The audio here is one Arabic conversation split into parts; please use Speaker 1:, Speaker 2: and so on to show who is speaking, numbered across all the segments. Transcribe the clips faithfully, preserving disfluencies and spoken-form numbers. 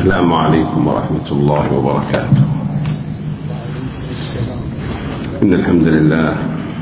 Speaker 1: السلام عليكم ورحمة الله وبركاته. إن الحمد لله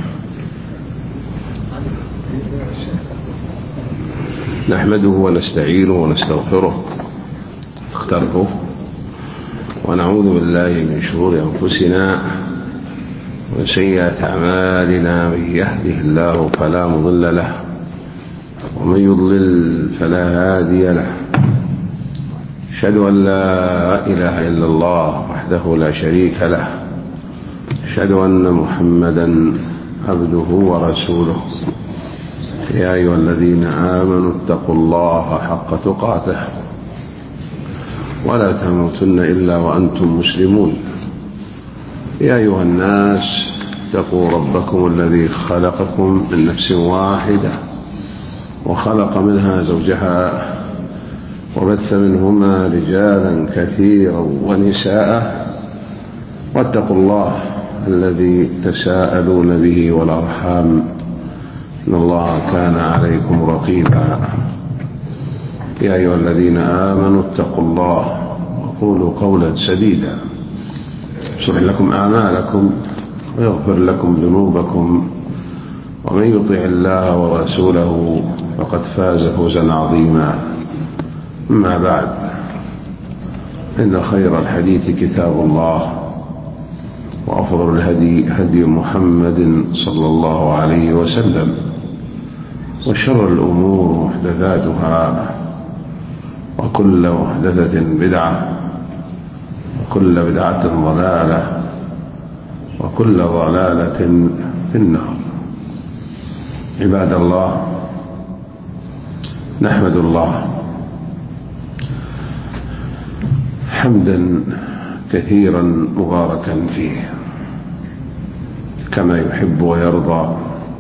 Speaker 1: نحمده ونستعينه ونستغفره اختره ونعوذ بالله من شرور أنفسنا ومن سيئات أعمالنا. من يهده الله فلا مضل له ومن يضلل فلا هادي له. أشهد أن لا إله إلا الله وحده لا شريك له. أشهد أن محمدا عبده ورسوله. يا أيها الذين آمنوا اتقوا الله حق تقاته ولا تموتن إلا وأنتم مسلمون. يا أيها الناس اتقوا ربكم الذي خلقكم من نفس واحدة وخلق منها زوجها وبث منهما رجالا كثيرا ونساء واتقوا الله الذي تساءلون به والأرحام إن الله كان عليكم رقيبا. يا أيها الذين آمنوا اتقوا الله وقولوا قولا سديدا يصلح لكم أعمالكم ويغفر لكم ذنوبكم ومن يطع الله ورسوله فقد فاز فوزا عظيما. أما بعد، إن خير الحديث كتاب الله وأفضل الهدي هدي محمد صلى الله عليه وسلم وشر الأمور محدثاتها وكل محدثة بدعة وكل بدعة ضلالة وكل ضلالة في النار. عباد الله، نحمد الله حمدا كثيرا مباركا فيه كما يحب ويرضى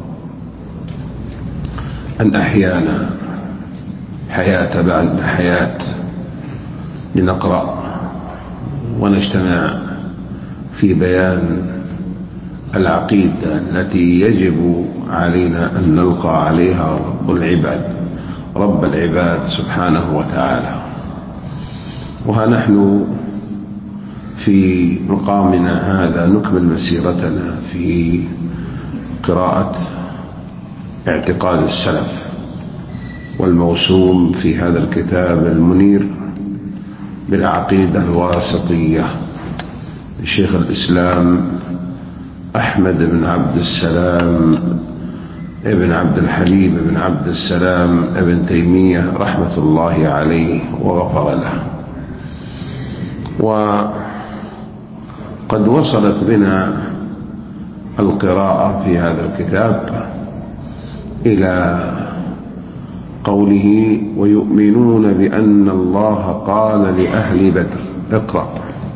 Speaker 1: أن أحيانا حياة بعد حياة لنقرأ ونجتمع في بيان العقيدة التي يجب علينا أن نلقى عليها رب العباد رب العباد سبحانه وتعالى. وها نحن في مقامنا هذا نكمل مسيرتنا في قراءة اعتقاد السلف والموسوم في هذا الكتاب المنير بالعقيدة الواسطية لشيخ الإسلام أحمد بن عبد السلام ابن عبد الحليم بن عبد السلام ابن تيمية رحمة الله عليه وغفر له. وقد وصلت بنا القراءة في هذا الكتاب إلى قوله ويؤمنون بأن الله قال لأهل بدر. اقرأ.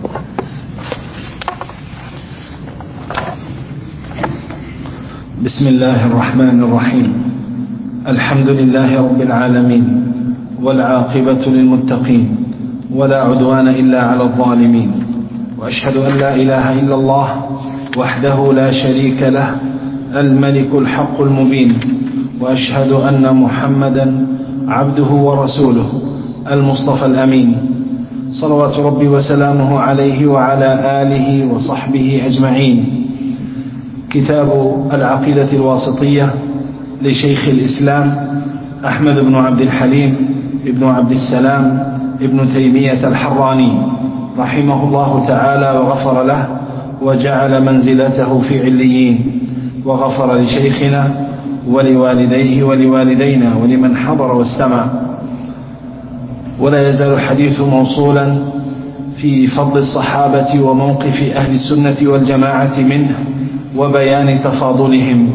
Speaker 2: بسم الله الرحمن الرحيم. الحمد لله رب العالمين والعاقبة للمتقين ولا عدوان إلا على الظالمين، وأشهد أن لا إله إلا الله وحده لا شريك له الملك الحق المبين، وأشهد أن محمدا عبده ورسوله المصطفى الأمين صلوات ربي وسلامه عليه وعلى آله وصحبه أجمعين. كتاب العقيدة الواسطية لشيخ الإسلام أحمد بن عبد الحليم ابن عبد السلام ابن تيمية الحراني رحمه الله تعالى وغفر له وجعل منزلته في عليين، وغفر لشيخنا ولوالديه ولوالدينا ولمن حضر واستمع. ولا يزال الحديث موصولا في فضل الصحابة وموقف أهل السنة والجماعة منه وبيان تفاضلهم.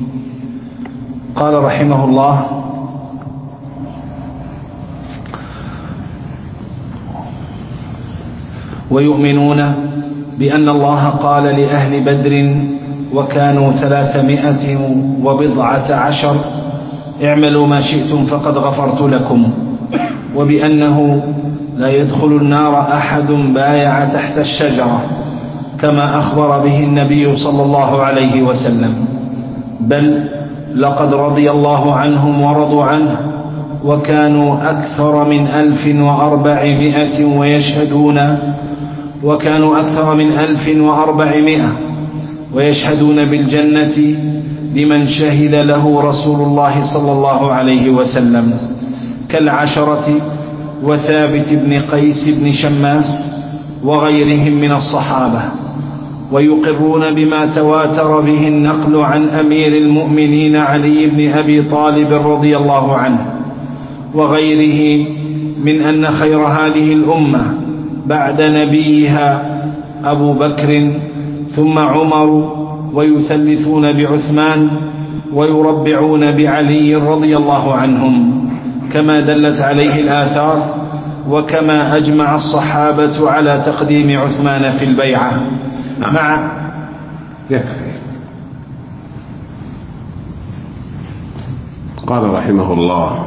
Speaker 2: قال رحمه الله: ويؤمنون بأن الله قال لأهل بدر وكانوا ثلاثمائة وبضعة عشر اعملوا ما شئتم فقد غفرت لكم، وبأنه لا يدخل النار أحد بايع تحت الشجرة كما أخبر به النبي صلى الله عليه وسلم، بل لقد رضي الله عنهم ورضوا عنه وكانوا أكثر من ألف وأربعمائة ويشهدون وكانوا أكثر من ألف وأربعمائة ويشهدون بالجنة لمن شهد له رسول الله صلى الله عليه وسلم كالعشرة وثابت بن قيس بن شماس وغيرهم من الصحابة، ويقرون بما تواتر به النقل عن أمير المؤمنين علي بن أبي طالب رضي الله عنه وغيره من أن خير هذه الأمة بعد نبيها أبو بكر ثم عمر، ويثلثون بعثمان ويربعون بعلي رضي الله عنهم كما دلت عليه الآثار، وكما أجمع الصحابة على تقديم عثمان في البيعة. مع
Speaker 1: قال رحمه الله: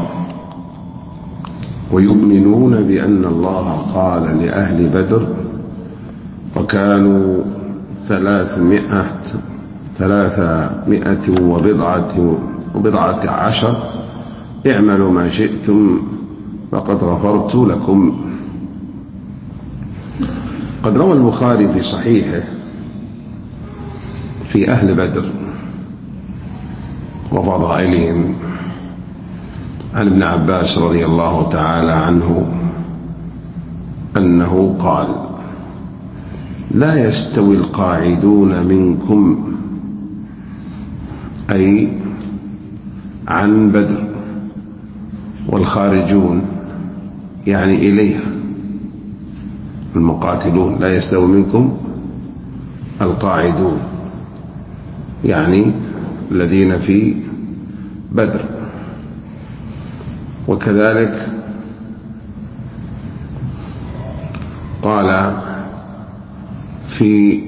Speaker 1: ويؤمنون بأن الله قال لأهل بدر وكانوا ثلاثمائة ثلاثمائة وبضعة وبضعة عشر اعملوا ما شئتم فقد غفرت لكم. قد روى البخاري في صحيحه في أهل بدر وفضائلهم عن ابن عباس رضي الله تعالى عنه أنه قال: لا يستوي القاعدون منكم، أي عن بدر، والخارجون يعني إليها المقاتلون. لا يستوي منكم القاعدون يعني الذين في بدر. وكذلك قال في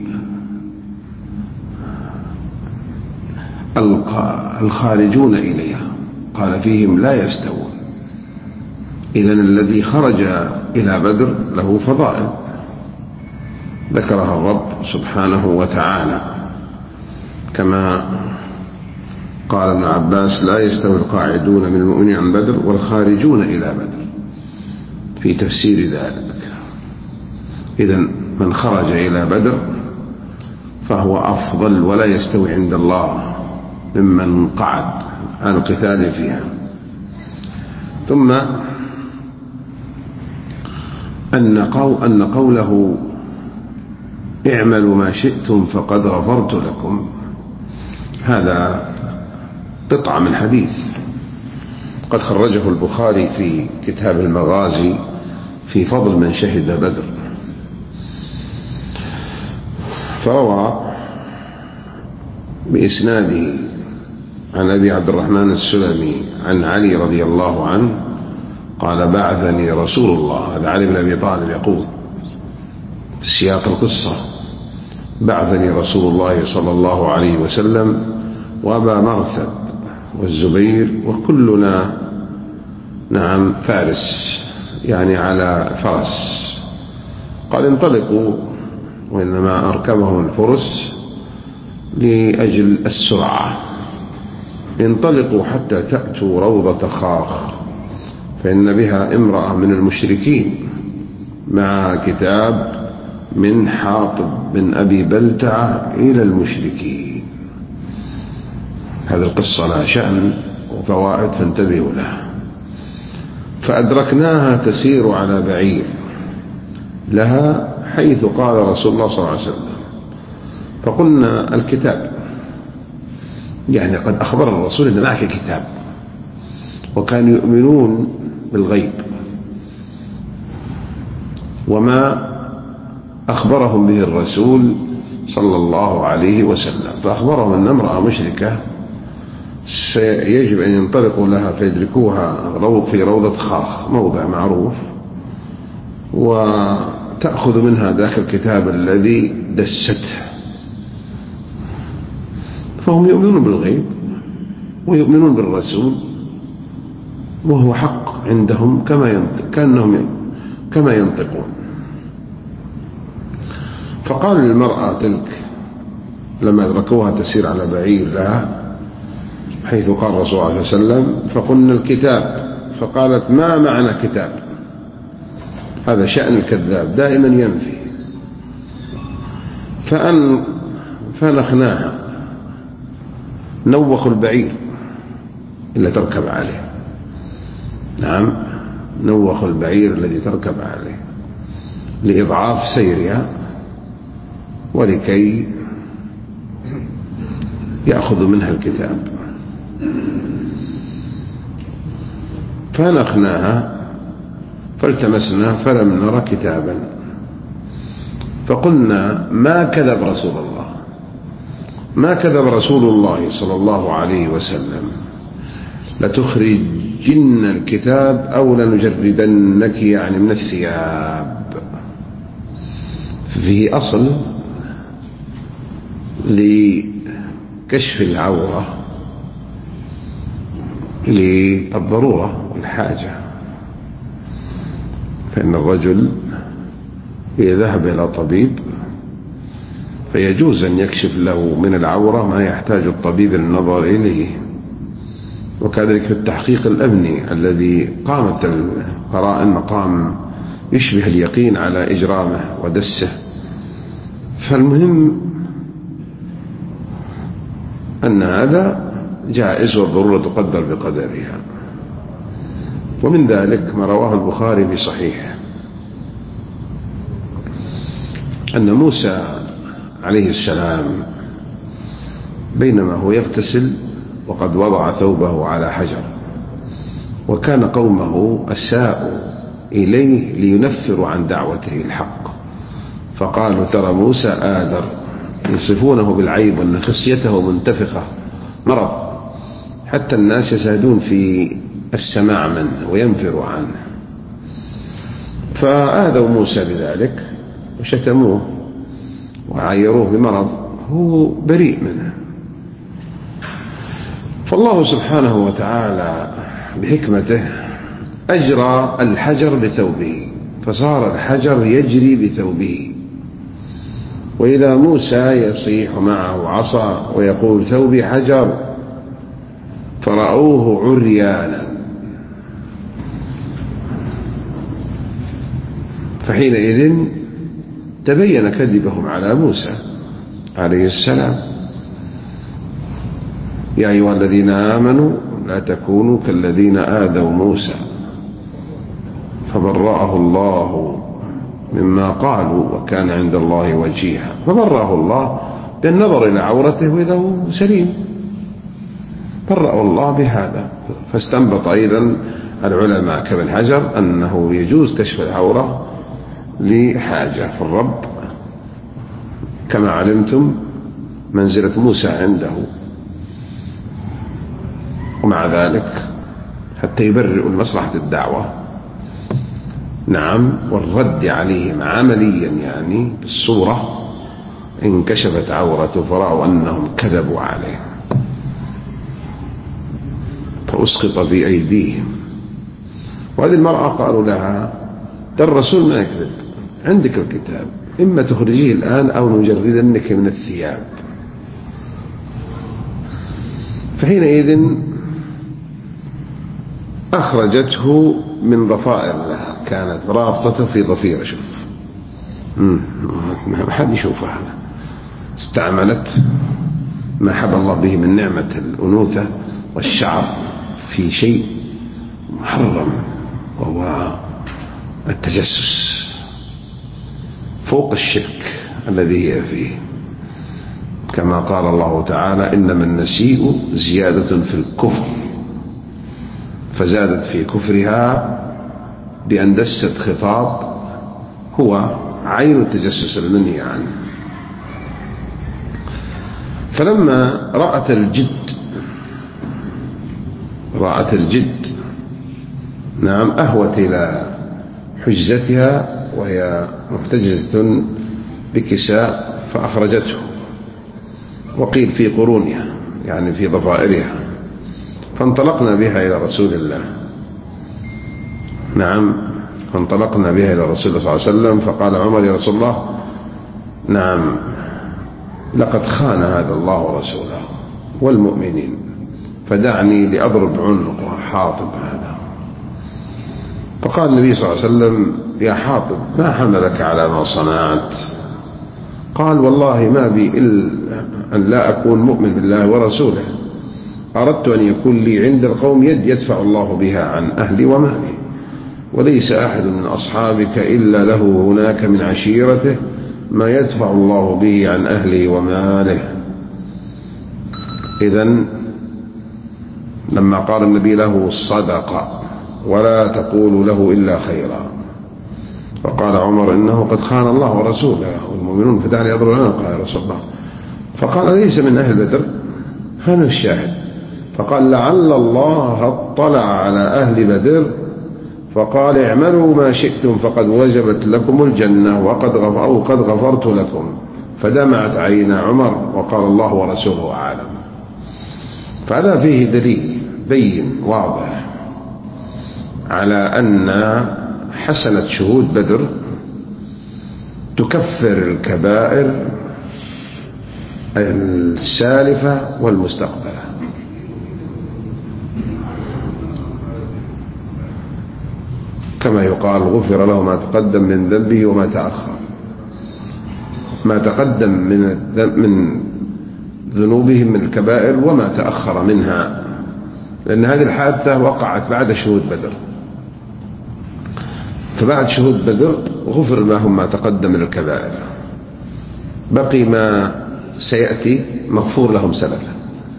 Speaker 1: الخارجون إليها، قال فيهم لا يستوون. إذن الذي خرج إلى بدر له فضائل ذكرها الرب سبحانه وتعالى، كما قال ابن عباس: لا يستوي القاعدون من المؤمنين عن بدر والخارجون إلى بدر، في تفسير ذلك. إذن من خرج إلى بدر فهو أفضل ولا يستوي عند الله ممن قعد عن القتال فيها. ثم أن أن قوله اعملوا ما شئتم فقد غفرت لكم، هذا قطعة من حديث قد خرجه البخاري في كتاب المغازي في فضل من شهد بدر، فروى بإسناده عن أبي عبد الرحمن السلمي عن علي رضي الله عنه قال: بعثني رسول الله، هذا علي بن أبي طالب يقول في سياق القصة: بعثني رسول الله صلى الله عليه وسلم وأبا مرثد والزبير وكلنا نعم فارس، يعني على فرس. قال: انطلقوا، وإنما أركبهم الفرس لأجل السرعة. انطلقوا حتى تأتوا روضة خاخ، فإن بها امرأة من المشركين مع كتاب من حاطب بن أبي بلتعة إلى المشركين. هذه القصة لها شأن وفوائد فانتبهوا لها. فأدركناها تسير على بعير لها حيث قال رسول الله صلى الله عليه وسلم، فقلنا: الكتاب، يعني قد أخبر الرسول أن معك كتاب، وكانوا يؤمنون بالغيب وما أخبرهم به الرسول صلى الله عليه وسلم. فأخبرهم أن امرأة مشركة سيجب أن ينطلقوا لها فيدركوها في روضة خاخ، موضع معروف، وتأخذ منها ذاك الكتاب الذي دسته. فهم يؤمنون بالغيب ويؤمنون بالرسول، وهو حق عندهم كما ينطق كأنهم كما ينطقون. فقال للمرأة تلك لما أدركوها تسير على بعير لها حيث قال الرسول صلى الله عليه وسلم، فقلنا: الكتاب. فقالت ما معنا كتاب. هذا شأن الكذاب، دائما ينفي. فأن فنخناها، نوخ البعير اللي تركب عليه. نعم، نوخ البعير الذي تركب عليه لإضعاف سيرها ولكي يأخذ منها الكتاب. فنخناها فالتمسنا فلم نرى كتابا، فقلنا ما كذب رسول الله، ما كذب رسول الله صلى الله عليه وسلم، لتخرجن الكتاب أو لنجردنك، يعني من الثياب. فيه أصل لكشف العورة للضرورة والحاجة. فإن الرجل إذا ذهب إلى طبيب فيجوز أن يكشف له من العورة ما يحتاج الطبيب النظر إليه. وكذلك في التحقيق الأمني الذي قامت القرائن مقام يشبه اليقين على إجرامه ودسه. فالمهم أن هذا جائز والضرورة تقدر بقدرها. ومن ذلك ما رواه البخاري في صحيحه أن موسى عليه السلام بينما هو يغتسل وقد وضع ثوبه على حجر، وكان قومه أساءوا إليه لينفروا عن دعوته الحق، فقالوا ترى موسى آدر، يصفونه بالعيب وأن خصيته منتفخة مرض، حتى الناس يزهدون في السماع منه وينفروا عنه. فآذوا موسى بذلك وشتموه وعايروه بمرض هو بريء منه. فالله سبحانه وتعالى بحكمته أجرى الحجر بثوبه، فصار الحجر يجري بثوبه. وإذا موسى يصيح معه عصا ويقول ثوبي حجر، فرأوه عريانا، فحينئذ تبين كذبهم على موسى عليه السلام. يا أيها الذين آمنوا لا تكونوا كالذين آذوا موسى فبرأه الله مما قالوا وكان عند الله وجيها. فبرأه الله بالنظر إلى عورته وإذا هو سليم، برأه الله بهذا. فاستنبط أيضا العلماء كابن حجر أنه يجوز كشف العورة لحاجة في الرب، كما علمتم منزلة موسى عنده، ومع ذلك حتى يبرئوا لمصلحة الدعوة نعم والرد عليهم عمليا، يعني بالصورة انكشفت عورته فرأوا أنهم كذبوا عليه فأسقط في أيديهم. وهذه المرأة قالوا لها ده الرسول ما يكذب، عندك الكتاب، إما تخرجيه الآن أو نجردنك من الثياب. فحينئذ أخرجته من ضفائر لها، كانت رابطته في ضفيرة. شوف ما حد يشوف هذا. استعملت ما حب الله به من نعمة الأنوثة والشعر في شيء محرم، وهو التجسس فوق الشرك الذي هي فيه، كما قال الله تعالى إنما النسيء زيادة في الكفر، فزادت في كفرها بأن دست خطاب هو عين التجسس المنهي عنه. فلما رأت الجد رأت الجد نعم أهوت إلى حجزتها وهي محتجزة بكساء فأخرجته، وقيل في قرونها يعني في ضفائرها، فانطلقنا بها إلى رسول الله. نعم فانطلقنا بها إلى رسول الله صلى الله عليه وسلم، فقال عمر يا رسول الله نعم لقد خان هذا الله ورسوله والمؤمنين، فدعني لأضرب عنق حاطب هذا. فقال النبي صلى الله عليه وسلم: يا حاطب ما حملك على ما صنعت؟ قال: والله ما بي إلا أن لا أكون مؤمن بالله ورسوله، أردت أن يكون لي عند القوم يد يدفع الله بها عن أهلي ومالي، وليس أحد من أصحابك إلا له هناك من عشيرته ما يدفع الله به عن أهله وماله. إذن لما قال النبي له: صدق ولا تقول له إلا خيرا. فقال عمر: إنه قد خان الله ورسوله والمؤمنون فتعالى يضرب لنا. قال: يا رسول الله. فقال: ليس من أهل بدر. هذا الشاهد. فقال: لعل الله اطلع على أهل بدر فقال: اعملوا ما شئتم فقد وجبت لكم الجنة وقد غفر أو قد غفرت لكم. فدمعت عينا عمر وقال: الله ورسوله أعلم. فهذا فيه دليل بين واضح على أن حسنة شهود بدر تكفر الكبائر السالفة والمستقبلة. كما يقال: غفر له ما تقدم من ذنبه وما تأخر. ما تقدم من من ذنوبهم من الكبائر وما تأخر منها، لأن هذه الحادثة وقعت بعد شهود بدر. فبعد شهود بدر غفر لهم ما تقدم من الكبائر، بقي ما سيأتي مغفور لهم سلفا.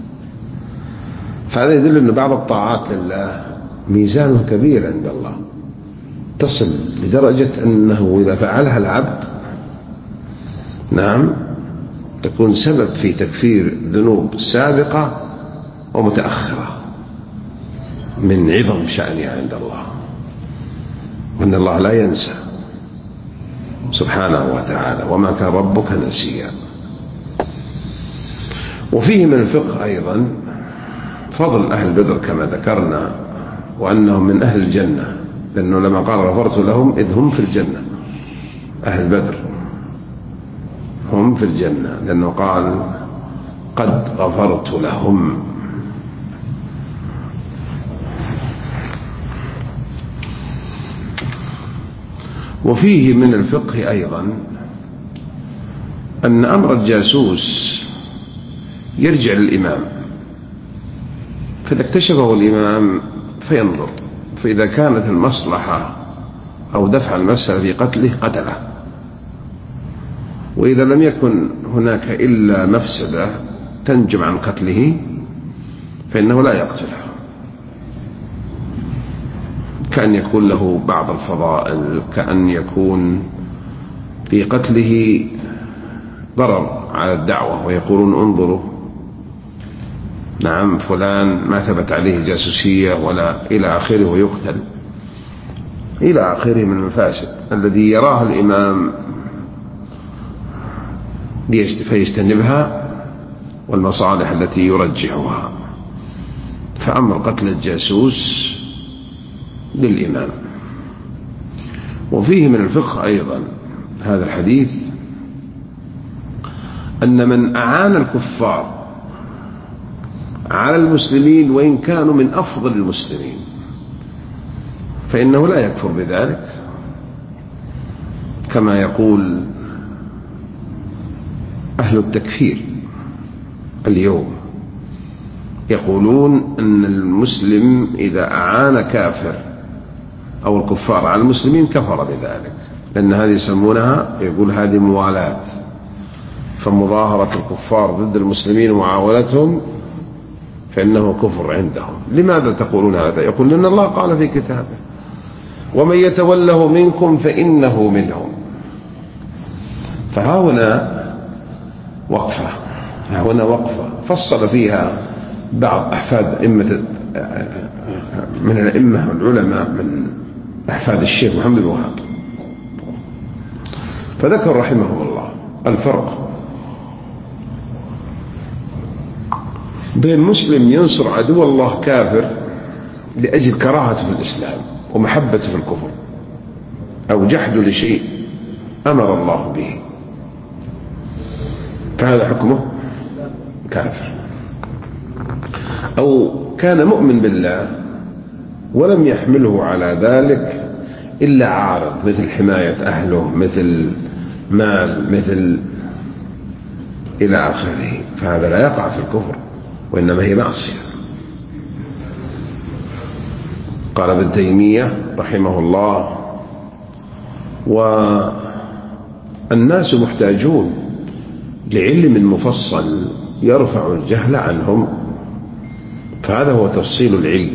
Speaker 1: فهذا يدل أن بعض الطاعات لله ميزانه كبير عند الله، تصل لدرجة أنه إذا فعلها العبد نعم تكون سبب في تكفير ذنوب سابقة ومتأخرة من عظم شأنها عند الله، وأن الله لا ينسى سبحانه وتعالى، وما كان ربك نسيا. وفيه من الفقه أيضا فضل أهل بدر كما ذكرنا، وأنهم من أهل الجنة، لأنه لما قال غفرت لهم إذ هم في الجنة. أهل بدر هم في الجنة، لأنه قال قد غفرت لهم. وفيه من الفقه أيضا أن أمر الجاسوس يرجع للإمام، فإذا اكتشفه الإمام فينظر، فإذا كانت المصلحة أو دفع المسألة في قتله قتله، وإذا لم يكن هناك إلا مفسدة تنجم عن قتله فإنه لا يقتله، كأن يكون له بعض الفضائل، كأن يكون في قتله ضرر على الدعوة، ويقولون انظروا نعم فلان ما ثبت عليه جاسوسية ولا إلى آخره ويقتل إلى آخره من المفاسد الذي يراه الإمام فيجتنبها، والمصالح التي يرجحها. فأمر قتل الجاسوس للإمام. وفيه من الفقه أيضا هذا الحديث أن من أعان الكفار على المسلمين وإن كانوا من أفضل المسلمين فإنه لا يكفر بذلك، كما يقول أهل التكفير اليوم، يقولون أن المسلم إذا أعان كافر أو الكفار على المسلمين كفر بذلك، لأن هذه يسمونها، يقول هذه موالاة، فمظاهرة الكفار ضد المسلمين ومعاونتهم فإنه كفر عندهم. لماذا تقولون هذا؟ يقول لأن الله قال في كتابه ومن يتوله منكم فإنه منهم. فهنا وقفة، هنا وقفة فصل فيها بعض أحفاد أئمة من الأئمة والعلماء من أحفاد الشيخ محمد بن وهاب، فذكر رحمه الله الفرق بين مسلم ينصر عدو الله كافر لأجل كراهته في الإسلام ومحبته في الكفر أو جحده لشيء أمر الله به، فهذا حكمه كافر. أو كان مؤمن بالله ولم يحمله على ذلك إلا عارض مثل حماية أهله، مثل مال، مثل إلى آخره، فهذا لا يقع في الكفر وإنما هي معصية. قال ابن تيمية رحمه الله: والناس محتاجون لعلم مفصل يرفع الجهل عنهم، فهذا هو تفصيل العلم.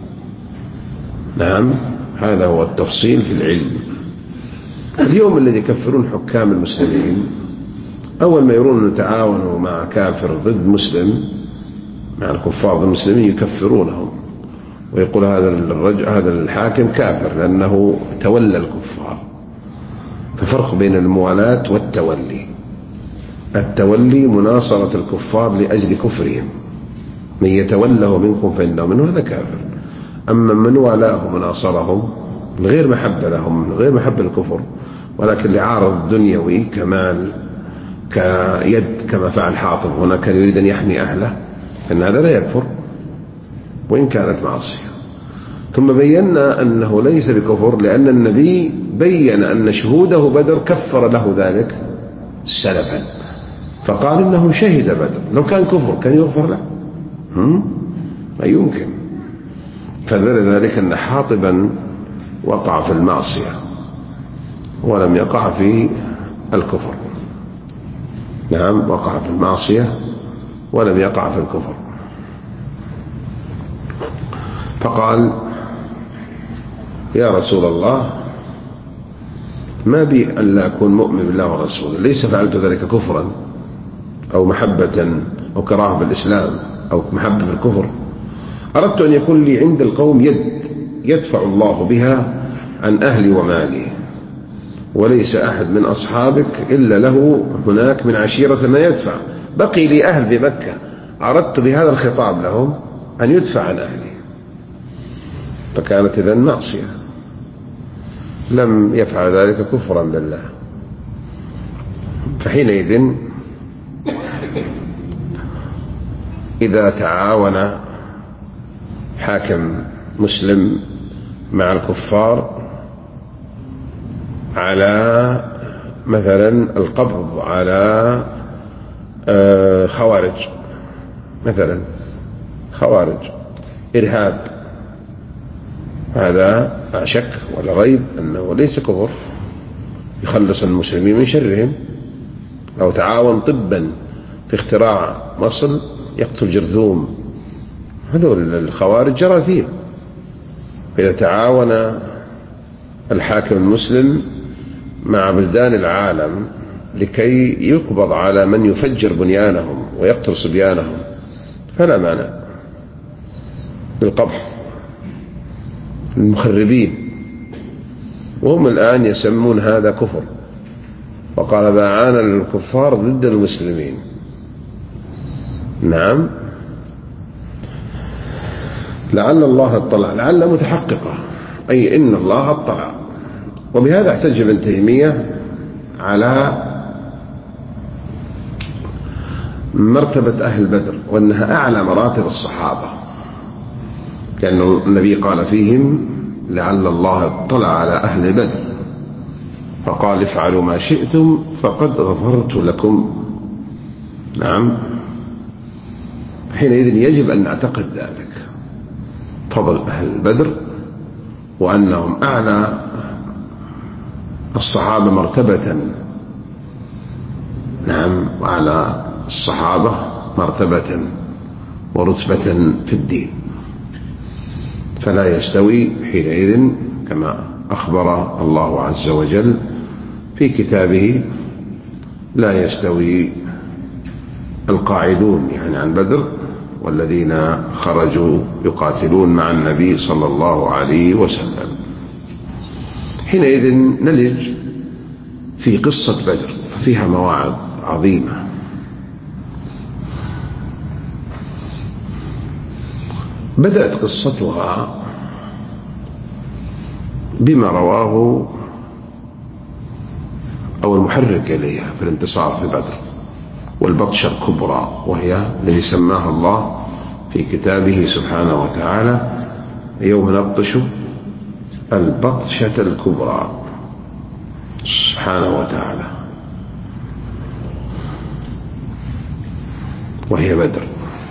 Speaker 1: نعم، هذا هو التفصيل في العلم. اليوم الذي يكفرون حكام المسلمين، أول ما يرون يتعاونوا مع كافر ضد مسلم، مع الكفار ضد المسلمين، يكفرونهم ويقول هذا الرجل هذا الحاكم كافر لأنه تولى الكفار. ففرق بين الموالاة والتولي. التولي مناصرة الكفار لأجل كفرهم، من يتوله منكم فإنه منه، هذا كافر. أما من والاه مناصرهم غير محبة لهم، غير محبة الكفر، ولكن لعارض دنيوي كمال كيد، كما فعل حاطب هنا، كان يريد أن يحمي أهله، فإن هذا لا يكفر وإن كانت معصية. ثم بينا أنه ليس بكفر، لأن النبي بين أن شهوده بدر كفر له ذلك سلفا، فقال إنه شهد بدر. لو كان كفر كان يغفر له؟ ما يمكن. فدل ذلك أن حاطبا وقع في المعصية ولم يقع في الكفر. نعم، وقع في المعصية ولم يقع في الكفر. فقال: يا رسول الله، ما بي أن لا أكون مؤمن بالله ورسوله، ليس فعلت ذلك كفرا أو محبة أو كراهة بالإسلام أو محبة في الكفر، أردت أن يكون لي عند القوم يد يدفع الله بها عن أهلي ومالي، وليس أحد من أصحابك إلا له هناك من عشيرة ما يدفع، بقي لي أهل بمكة، أردت بهذا الخطاب لهم أن يدفع عن أهلي. فكانت إذن معصية، لم يفعل ذلك كفرا بالله. فحينئذ إذا تعاون حاكم مسلم مع الكفار على مثلا القبض على خوارج، مثلا خوارج إرهاب، هذا لا شك ولا ريب أنه ليس كفر، يخلص المسلمين من شرهم. أو تعاون طبا في اختراع مصل يقتل جرذوم، هذول الخوارج جراثيم. إذا تعاون الحاكم المسلم مع بلدان العالم لكي يقبض على من يفجر بنيانهم ويقتل صبيانهم، فلا مانع بالقبض المخربين، وهم الآن يسمون هذا كفر. وقال: باعان الكفار ضد المسلمين. نعم، لعل الله اطلع، لعل متحققة، أي إن الله اطلع. وبهذا احتج ابن تيمية على مرتبة أهل بدر وأنها أعلى مراتب الصحابة، لأن النبي قال فيهم: لعل الله اطلع على أهل بدر فقال: افعلوا ما شئتم فقد غفرت لكم. نعم، حينئذ يجب أن نعتقد ذلك، فضل أهل بدر، وأنهم أعلى الصحابة مرتبة. نعم، وأعلى الصحابة مرتبة ورتبة في الدين، فلا يستوي حينئذ كما أخبر الله عز وجل في كتابه: لا يستوي القاعدون يعني عن بدر والذين خرجوا يقاتلون مع النبي صلى الله عليه وسلم. حينئذ نلج في قصة بدر، ففيها مواعظ عظيمة. بدأت قصتها بما رواه أو المحرك إليها في الانتصار في بدر والبطشة الكبرى، وهي الذي سماها الله في كتابه سبحانه وتعالى: يوم نبطش البطشة الكبرى سبحانه وتعالى، وهي بدر،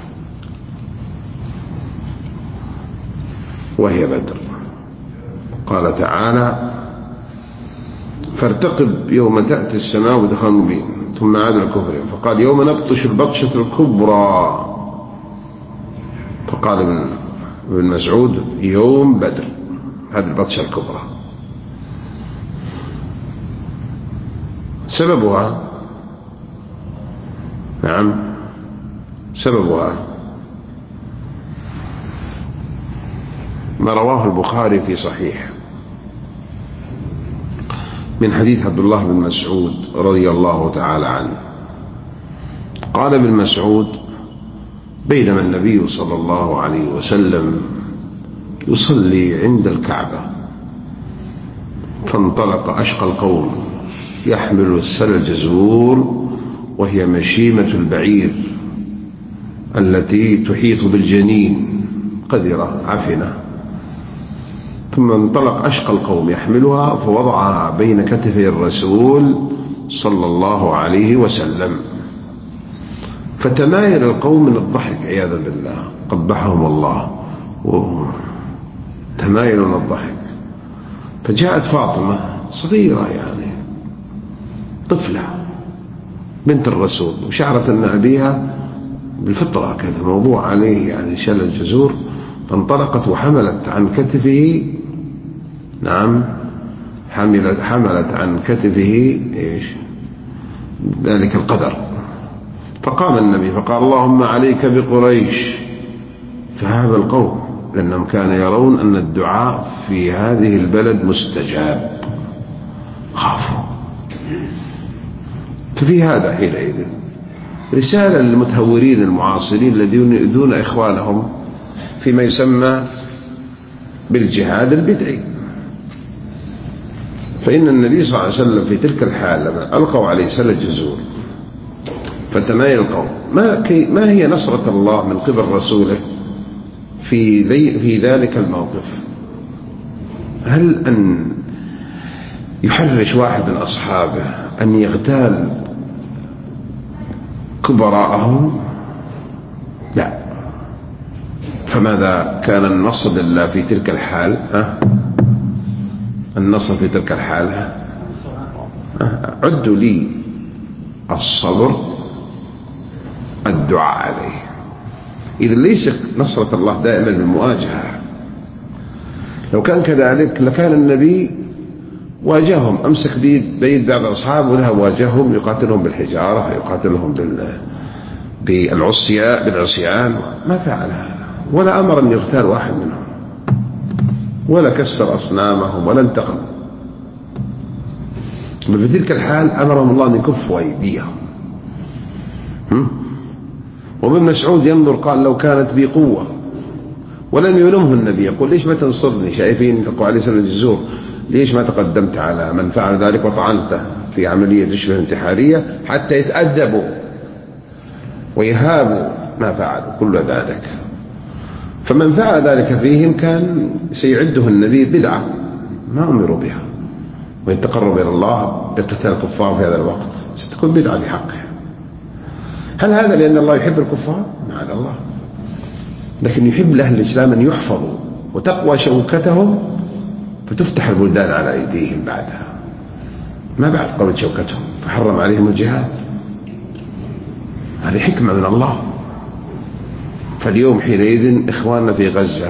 Speaker 1: وهي بدر. قال تعالى: فارتقب يوم تأتي السماء بدخان مبين ثم عاد الكفر، فقال: يوم نبطش البطشة الكبرى. فقال ابن مسعود: يوم بدر، هذه البطشة الكبرى. سببها، نعم سببها ما رواه البخاري في صحيح من حديث عبد الله بن مسعود رضي الله تعالى عنه. قال ابن مسعود: بينما النبي صلى الله عليه وسلم يصلي عند الكعبة فانطلق أشقى القوم يحمل السل الجزور، وهي مشيمة البعير التي تحيط بالجنين، قذرة عفنة. ثم انطلق أشقى القوم يحملها فوضعها بين كتفي الرسول صلى الله عليه وسلم، فتمايل القوم من الضحك عياذا بالله، قبحهم الله، تمايل من الضحك. فجاءت فاطمة صغيرة يعني طفلة بنت الرسول، وشعرت أن أبيها بالفطرة كذا موضوع عليه يعني شل الجزور، فانطلقت وحملت عن كتفه، نعم حملت, حملت عن كتفه إيش ذلك القدر. فقام النبي فقال: اللهم عليك بقريش. فهاب القوم لأنهم كانوا يرون أن الدعاء في هذه البلد مستجاب، خافوا. ففي هذا حينئذ رسالة للمتهورين المعاصرين الذين يؤذون إخوانهم فيما يسمى بالجهاد البدعي. فإن النبي صلى الله عليه وسلم في تلك الحال لما ألقوا عليه سل الجزور فتمايل القوم، ما, ما هي نصرة الله من قبل رسوله في, في ذلك الموقف؟ هل أن يحرش واحد من أصحابه أن يغتال كبراءهم؟ لا. فماذا كان النصر لله في تلك الحال؟ أه؟ النصر في تلك الحال أه؟ عدوا لي الصبر، الدعاء عليه. إذا ليس نصرة الله دائما بالمواجهة. لو كان كذلك لكان النبي واجههم، أمسك بيد بعض أصحابه وذهب واجههم يقاتلهم بالحجارة، يقاتلهم بالعصيان، ما فعل هذا، ولا أمر أن يغتال واحد منهم، ولا كسر أصنامهم، ولا انتقم. في تلك الحال أمرهم الله أن يكفوا أيديهم. وابن مسعود ينظر قال: لو كانت بي قوة. ولم يلومه النبي، يقول: ليش ما تنصرني؟ شايفين تقوى عليه سنة الجزور، ليش ما تقدمت على من فعل ذلك وطعنته في عملية تشبه انتحارية حتى يتأدبوا ويهابوا ما فعلوا كل ذلك؟ فمن فعل ذلك فيهم كان سيعده النبي بدعة ما أمروا بها، ويتقرب إلى الله بقتال الكفار في هذا الوقت ستكون بدعة في حقه. هل هذا لأن الله يحب الكفار؟ معاذ الله. لكن يحب لأهل الإسلام أن يحفظوا وتقوى شوكتهم، فتفتح البلدان على أيديهم بعدها، ما بعد قوة شوكتهم، فحرم عليهم الجهاد. هذه حكمة من الله. فاليوم حينئذ إخواننا في غزة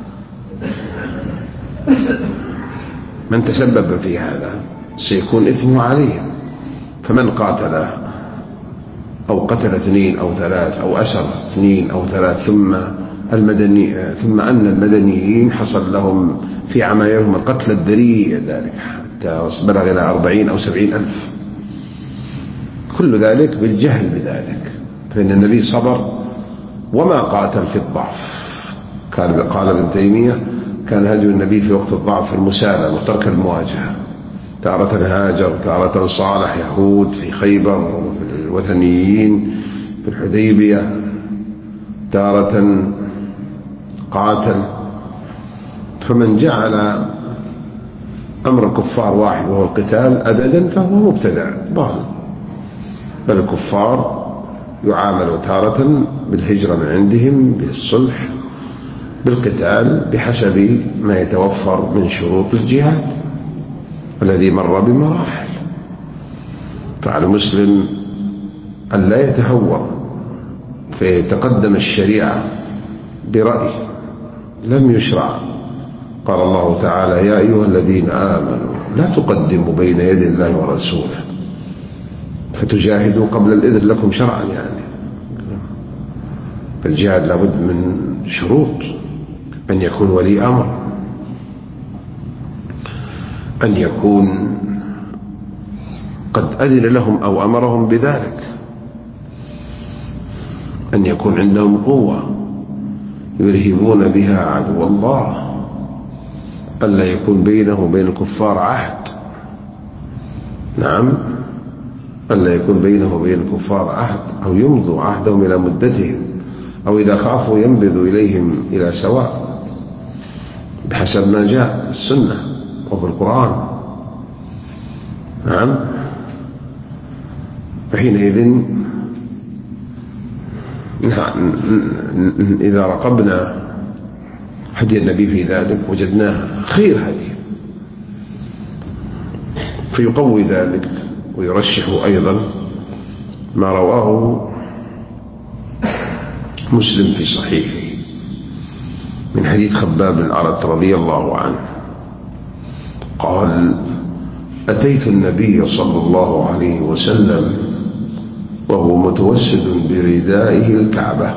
Speaker 1: من تسبب في هذا سيكون إثمه عليهم. فمن قاتل أو قتل اثنين أو ثلاث أو أسر اثنين أو ثلاث ثم المدني ثم أن المدنيين حصل لهم في عمايلهم القتل الذريع ذلك حتى بلغ إلى أربعين أو سبعين ألف، كل ذلك بالجهل بذلك. فإن النبي صبر وما قاتل في الضعف. قال قال ابن تيمية: كان هدي النبي في وقت الضعف المسالمة وترك المواجهة. تارة هاجر، تارة صالح يهود في خيبر وفي الوثنيين في الحديبية، تارة قاتل. فمن جعل أمر الكفار واحد وهو القتال أبدا فهو مبتدع ضال. بل الكفار يعاملوا تارة بالهجرة من عندهم، بالصلح، بالقتال، بحسب ما يتوفر من شروط الجهاد الذي مر بمراحل. فعلى المسلم أن لا يتهور فيتقدم الشريعة برأي لم يشرع. قال الله تعالى: يا أيها الذين آمنوا لا تقدموا بين يدي الله ورسوله فتجاهدوا قبل الإذن لكم شرعا. يعني فالجهاد لابد من شروط: أن يكون ولي أمر، أن يكون قد أذن لهم أو أمرهم بذلك، أن يكون عندهم قوة يرهبون بها عدو الله، ألا يكون بينه وبين الكفار عهد. نعم، ألا يكون بينه وبين الكفار عهد، أو يمضوا عهدهم إلى مدتهم، أو إذا خافوا ينبذوا إليهم إلى سواء بحسب ما جاء في السنة وفي القرآن. نعم، فحينئذ إذا رقبنا هدي النبي في ذلك وجدناه خير هدي، فيقوي ذلك ويرشح أيضا ما رواه مسلم في صحيحه من حديث خباب بن الأرت رضي الله عنه قال: أتيت النبي صلى الله عليه وسلم وهو متوسد بردائه الكعبة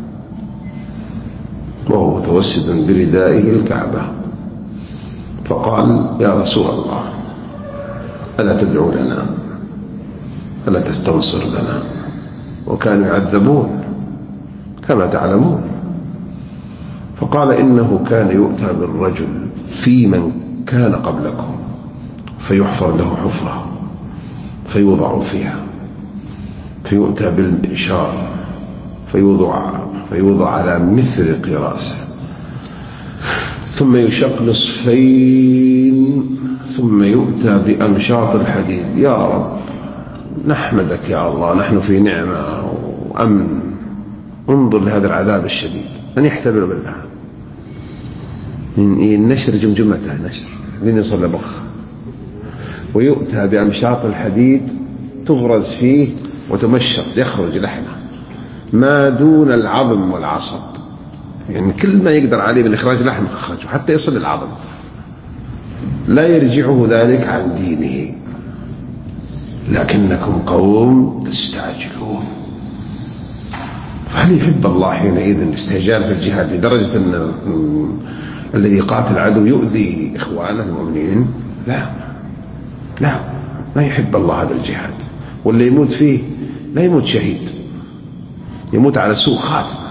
Speaker 1: وهو متوسد بردائه الكعبة فقال: يا رسول الله، ألا تدعو لنا؟ ألا تستنصر لنا؟ وكانوا يعذبون كما تعلمون. فقال: إنه كان يؤتى بالرجل في من كان قبلكم فيحفر له حفرة فيوضع فيها، فيؤتى بالمنشار فيوضع, فيوضع على مثل رأسه، ثم يشق نصفين، ثم يؤتى بأمشاط الحديد. يا رب نحمدك يا الله، نحن في نعمة وأمن، انظر لهذا العذاب الشديد. من يحتمل بالله؟ النشر جمجمته نشر لين يصل لبخ، ويؤتى بأمشاط الحديد تغرز فيه وتمشط يخرج لحمه ما دون العظم والعصب، يعني كل ما يقدر عليه من إخراج لحم أخرجه حتى يصل للعظم، لا يرجعه ذلك عن دينه. لكنكم قوم تستعجلون. فهل يحب الله حينئذ الاستعجال في الجهاد لدرجة أن الذي قاتل العدو يؤذي إخوانه المؤمنين؟ لا لا، ما يحب الله هذا الجهاد. واللي يموت فيه لا يموت شهيد، يموت على سوء خاتمة.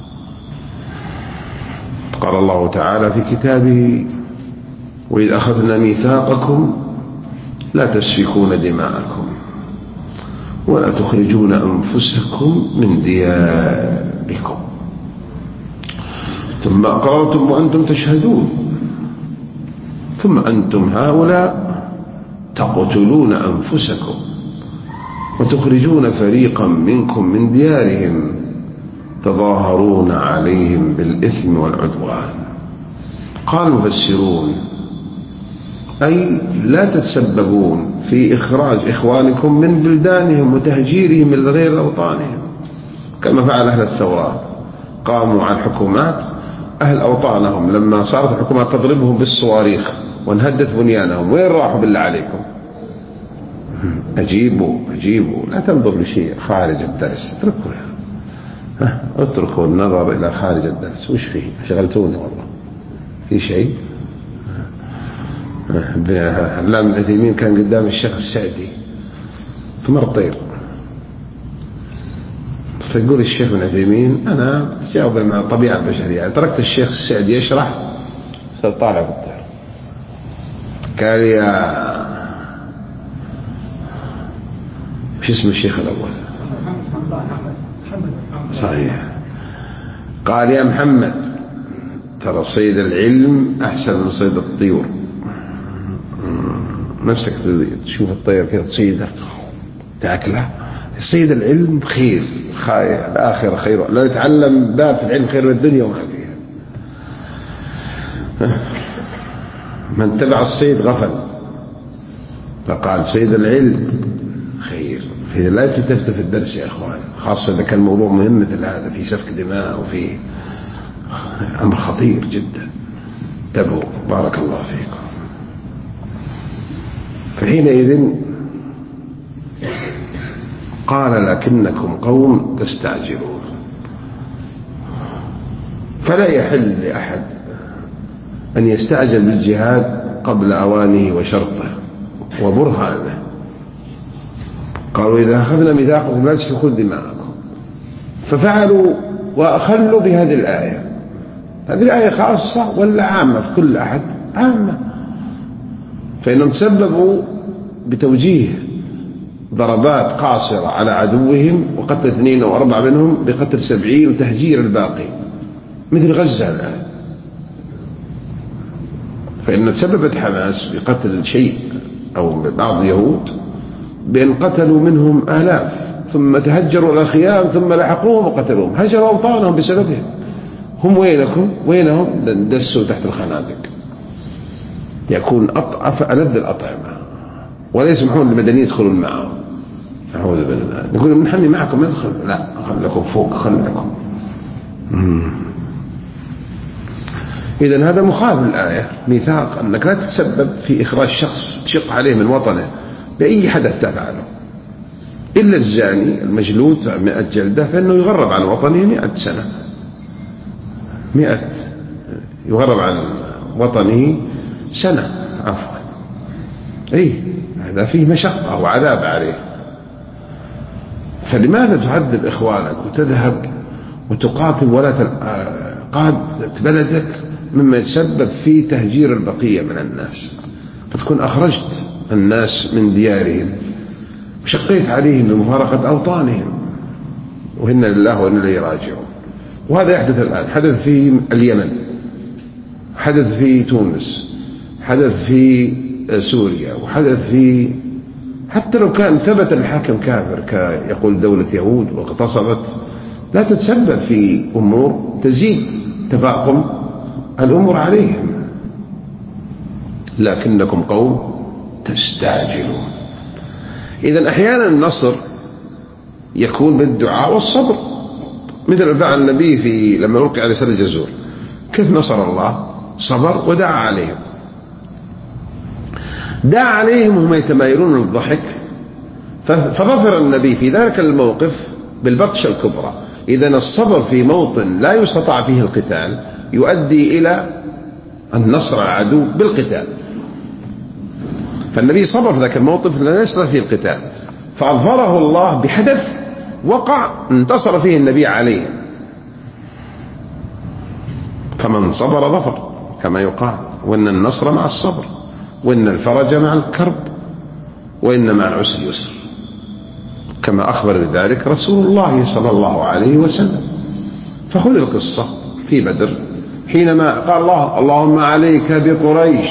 Speaker 1: قال الله تعالى في كتابه: وإذ أخذنا ميثاقكم لا تسفكون دماءكم ولا تخرجون أنفسكم من دياركم ثم أقررتم وأنتم تشهدون ثم أنتم هؤلاء تقتلون أنفسكم وتخرجون فريقا منكم من ديارهم تظاهرون عليهم بالإثم والعدوان. قال المفسرون: أي لا تتسببون في إخراج إخوانكم من بلدانهم وتهجيرهم إلى غير أوطانهم، كما فعل أهل الثورات. قاموا على الحكومات أهل أوطانهم لما صارت الحكومات تضربهم بالصواريخ وانهدت بنيانهم، وين راحوا بالله عليكم؟ أجيبوا أجيبوا لا تنظر لشيء خارج الدرس، اتركوا اتركوا النظر إلى خارج الدرس. وش فيه؟ شغلتوني والله في شيء. علام بن عثيمين كان قدام الشيخ السعدي في مرطير، فيقول الشيخ بن عثيمين: أنا تجاوب مع الطبيعة البشرية، تركت الشيخ السعدي يشرح صار طالع في الدار. قال: يا وش اسم الشيخ الأول؟ صحيح. قال: يا محمد، ترى صيد العلم أحسن من صيد الطيور. نفسك تشوف الطير كذا تصيده تأكله. يصيد العلم خير، الآخرة خير، لا يتعلم باب في العلم خير من الدنيا وما فيها. من تبع الصيد غفل، فقال صيد العلم خير. فإذا لا تلتفت في الدرس يا أخوان، خاصة إذا كان موضوع مهم مثل هذا، في سفك دماء وفي أمر خطير جدا، انتبهوا بارك الله فيكم. فحينئذ قال لكنكم قوم تستعجلون. فلا يحل لأحد أن يستعجل بالجهاد قبل أوانه وشرطه وبرهانه. قالوا إذا أخذنا ميثاقكم لا تسفكوا دماءكم، ففعلوا وأخلوا بهذه الآية. هذه الآية خاصة ولا عامة في كل أحد؟ عامة. فإنهم تسببوا بتوجيه ضربات قاصرة على عدوهم وقتل اثنين أو أربعة منهم بقتل سبعين وتهجير الباقي، مثل غزة الآن. فإن تسببت حماس بقتل شيء أو بعض اليهود بأن قتلوا منهم آلاف، ثم تهجروا الأخيام ثم لحقوهم وقتلوهم، هجروا أوطانهم بسببهم. هم وينكم؟ وينهم؟ دسوا تحت الخنادق، يكون أطعف ألذ الأطعمة، ولا يسمحون للمدنيين يدخلون معهم. أعوذ بالله. يقولون بنحمي معكم ندخل، لا خلكم فوق خلكم. إذن هذا مخالف الآية، ميثاق أنك لا تتسبب في إخراج شخص تشق عليه من وطنه بأي حدث تفعله، إلا الزاني المجلود مئة جلدة فإنه يغرب عن وطنه مئة سنة، مئة يغرب عن وطنه سنة عفوا. إيه هذا فيه مشقة وعذاب عليه. فلماذا تعذب إخوانك وتذهب وتقاتل ولا قادة بلدك مما يتسبب في تهجير البقية من الناس، فتكون أخرجت الناس من ديارهم وشقيت عليهم بمفارقة أوطانهم، وإنا لله وإنا إليه راجعون. وهذا يحدث الآن، حدث في اليمن، حدث في تونس، حدث في سوريا، وحدث في حتى لو كان ثبت الحاكم كافر كيقول دولة يهود واغتصبت، لا تتسبب في أمور تزيد تفاقم الأمور عليهم. لكنكم قوم تستعجلون. إذن أحيانا النصر يكون بالدعاء والصبر، مثل فعل النبي في لما ألقي على سر الجزور، كيف نصر الله؟ صبر ودعا عليهم. دعا عليهم وهم يتمايلون من الضحك، فظفر النبي في ذلك الموقف بالبطشة الكبرى. إذن الصبر في موطن لا يستطاع فيه القتال يؤدي إلى النصر على العدو بالقتال. فالنبي صبر في ذاك الموقف لا يستطيع فيه القتال، فأظهره الله بحدث وقع انتصر فيه النبي عليه. فمن صبر ظفر كما يقال، وإن النصر مع الصبر، وإن الفرج مع الكرب، وإن مع العسر يسر، كما أخبر بذلك رسول الله صلى الله عليه وسلم. فخذ القصة في بدر حينما قال الله اللهم عليك بقريش،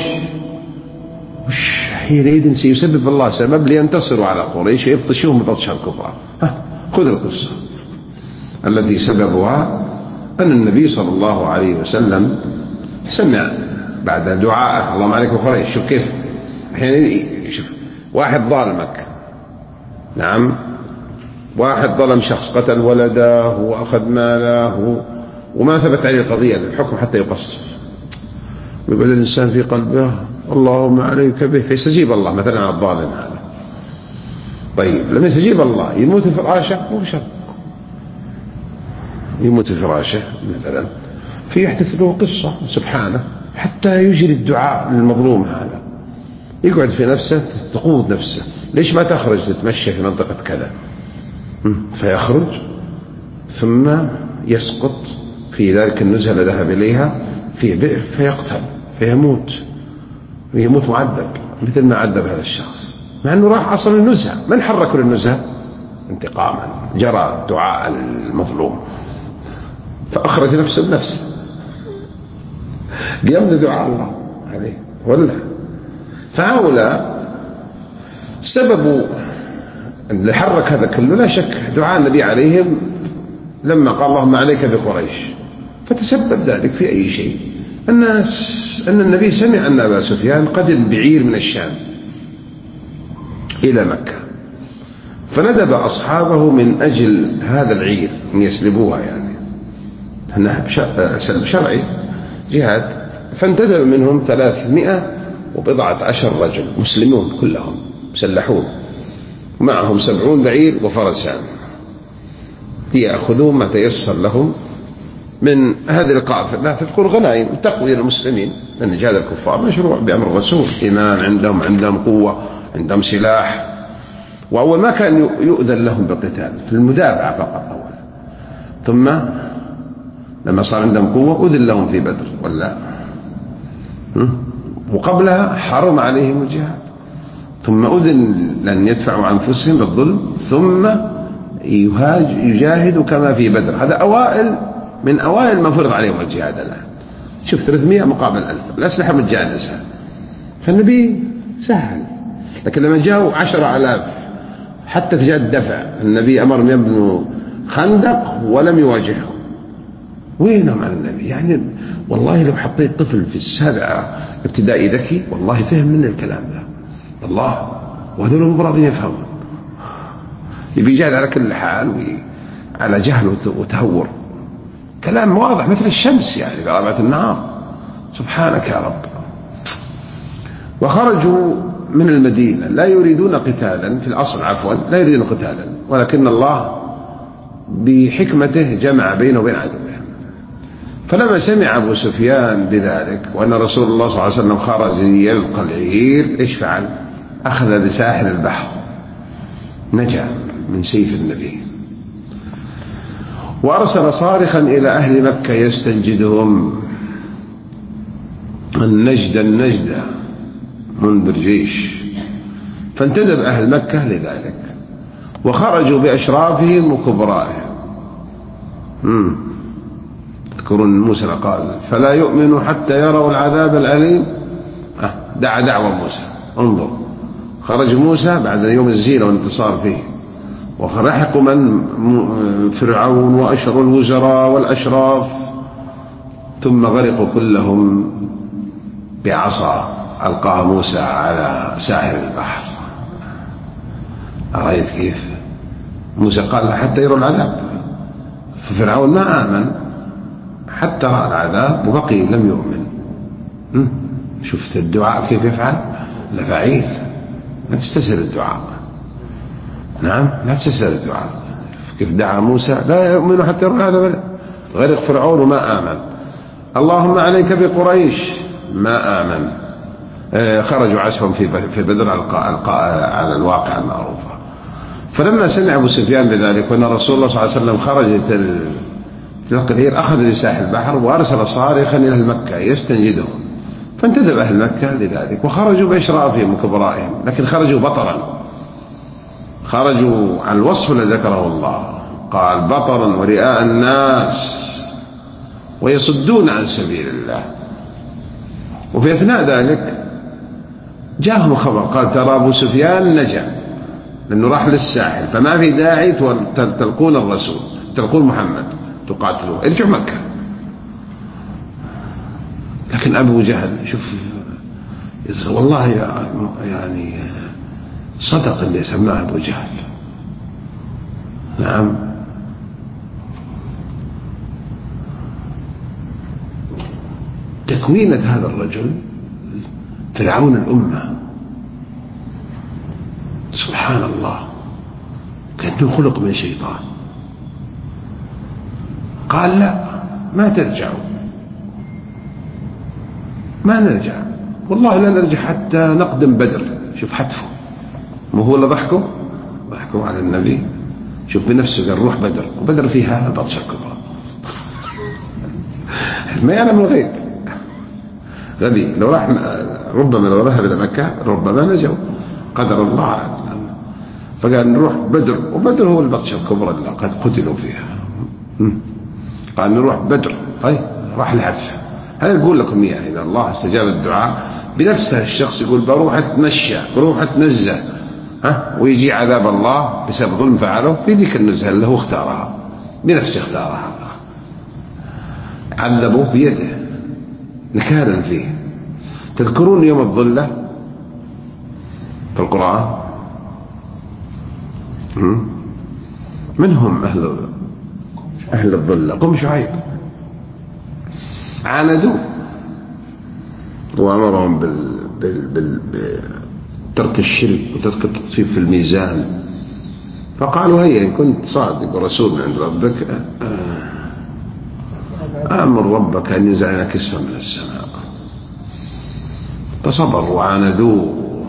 Speaker 1: حينئذ سيسبب الله سبب لينتصروا على قريش يبطشوهم بطشة الكبرى. خذ القصة التي سببها أن النبي صلى الله عليه وسلم سمع بعد دعاء اللهم عليك بقريش. شوف كيف حينئذ، شوف واحد ظالمك، نعم واحد ظلم شخص، قتل ولده وأخذ ماله وما ثبت عليه القضية الحكم حتى يقص، ويقول الإنسان في قلبه اللهم عليك به، فيستجيب الله مثلا على الظالم هذا. طيب لما يستجيب الله يموت في فراشه، مو شرط يموت في فراشه مثلا، فيحدث له قصة سبحانه حتى يجري الدعاء للمظلوم هذا، يقعد في نفسه تقود نفسه، ليش ما تخرج تتمشى في منطقة كذا؟ فيخرج ثم يسقط في ذلك النزهة التي ذهب إليها في بئر فيقتل فيموت، ويموت معذب مثل ما عذب هذا الشخص، مع أنه راح أصل النزهة. من حرك للنزهة؟ انتقاما، جرى دعاء المظلوم فأخرج نفسه بنفسه، قام دعاء الله عليه ولا. فهؤلاء السبب اللي حرك هذا كله لا شك دعاء النبي عليهم لما قال اللهم عليك بقريش، فتسبب ذلك في أي شيء. الناس أن النبي سمع أن أبا سفيان قدم بعير من الشام إلى مكة، فندب أصحابه من أجل هذا العير أن يسلبوها، يعني أنها سلب شرعي جهاد. فانتدب منهم ثلاثمائة وبضعة عشر رجل مسلمون كلهم مسلحون، معهم سبعون بعير وفرسان ليأخذوا ما تيسر لهم من هذه القافلة، لا تذكر غنائم تقوي المسلمين، لأن جهاد الكفار مشروع بأمر الرسول، إيمان عندهم، عندهم قوة، عندهم سلاح. وأول ما كان يؤذن لهم بالقتال في المدافعة فقط أول، ثم لما صار عندهم قوة أذن لهم في بدر ولا، وقبلها حرم عليهم الجهاد، ثم أذن لأن يدفعوا عن أنفسهم بالظلم، ثم يجاهدوا كما في بدر. هذا أوائل من أوائل ما فرض عليهم الجهاد الآن. شوف ثلاثمائة مقابل ألف، الأسلحة متجانسة، فالنبي سهل. لكن لما جاءوا عشر آلاف حتى في جهة الدفع النبي أمرهم يبنوا خندق ولم يواجههم. وينهم عن النبي؟ يعني والله لو حطيت طفل في السابعة ابتدائي ذكي والله فهم من الكلام ده والله، وهذول المبراضين يفهمون. يبي يجاهد على كل حال وعلى جهل وتهور، كلام واضح مثل الشمس يعني قرابة النهار. سبحانك يا رب. وخرجوا من المدينة لا يريدون قتالا، في الأصل عفوا لا يريدون قتالا، ولكن الله بحكمته جمع بينه وبين عدوه. فلما سمع أبو سفيان بذلك وأن رسول الله صلى الله عليه وسلم خرج يلقى العير، إيش فعل؟ أخذ بساحل البحر، نجا من سيف النبي، وأرسل صارخا إلى أهل مكة يستنجدهم. النجد النجد منذر جيش. فانتدب أهل مكة لذلك، وخرجوا بأشرافهم وكبرائهم. تذكرون موسى قال فلا يؤمنوا حتى يروا العذاب الأليم. أه دعا دعوة موسى. انظر، خرج موسى بعد يوم الزينة والانتصار فيه، ولحقوا من فرعون وأشر الوزراء والأشراف، ثم غرقوا كلهم بعصا ألقاها موسى على ساحل البحر. أرأيت كيف؟ موسى قال حتى يروا العذاب، ففرعون ما آمن حتى رأى العذاب وبقي لم يؤمن. شفت الدعاء كيف يفعل؟ لفعيل. لا تستسهل الدعاء. نعم لا تستسهل الدعاء. كيف دعا موسى لا يؤمن حتى يروا العذاب، غرق فرعون وما آمن. اللهم عليك بقريش، ما آمن. خرجوا عسهم في بدر على الواقع المعروفة. فلما سمع أبو سفيان بذلك وأن رسول الله صلى الله عليه وسلم خرج تلقى العير، أخذ لساحل البحر وأرسل صارخا إلى مكة يستنجدهم. فانتدب أهل مكة لذلك وخرجوا بإشرافهم وكبرائهم، لكن خرجوا بطرا، خرجوا على الوصف الذي ذكره الله، قال بطرا ورئاء الناس ويصدون عن سبيل الله. وفي أثناء ذلك جاءهم خبر قال ترى أبو سفيان نجا لأنه راح للساحل، فما في داعي تلقون الرسول، تلقون محمد تقاتلوه، ارجعوا مكة. لكن أبو جهل شوف والله يعني صدق اللي سماه أبو جهل. نعم تكوينة هذا الرجل فرعون الأمة، سبحان الله، كأنه خلق من شيطان. قال لا ما ترجعوا، ما نرجع والله لا نرجع حتى نقدم بدر. شوف حتفه، ما هو اللي ضحكوا ضحكوا على النبي. شوف بنفسه قال روح بدر، وبدر فيها بطشة كبرى ما يعلم الغيب، غبي. لو راح ربما لو ذهب إلى مكة ربما نجوا، قدر الله. فقال نروح بدر، وبدر هو البطشة الكبرى اللي قد قتلوا فيها. قال نروح بدر. طيب راح الحدث. هذا يقول لكم إياه إذا الله استجاب الدعاء بنفسه. الشخص يقول بروح أتمشى، بروح أتنزه، ها ويجي عذاب الله بسبب ظلم فعله في ذيك النزهة اللي هو اختارها بنفسه اختارها، عذبوه بيده نكالا فيه. تذكرون يوم الظلة في القرآن؟ من هم أهل أهل الظلة؟ قوم شعيب، عاندوا وأمرهم بال... بال... بال... بترك الشرك وترك التطفيف في الميزان، فقالوا هيا إن كنت صادق ورسول من عند ربك أمر ربك أن ينزل لنا كسفا من السماء. فصبروا وعاندوا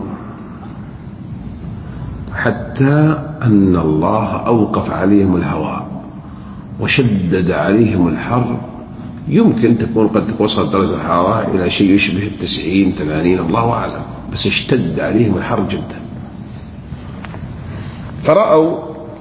Speaker 1: حتى أن الله أوقف عليهم الهواء وشدد عليهم الحر، يمكن تكون قد وصلت درجة الحرارة إلى شيء يشبه التسعين ثمانين الله أعلم، بس اشتد عليهم الحر جدا. فرأوا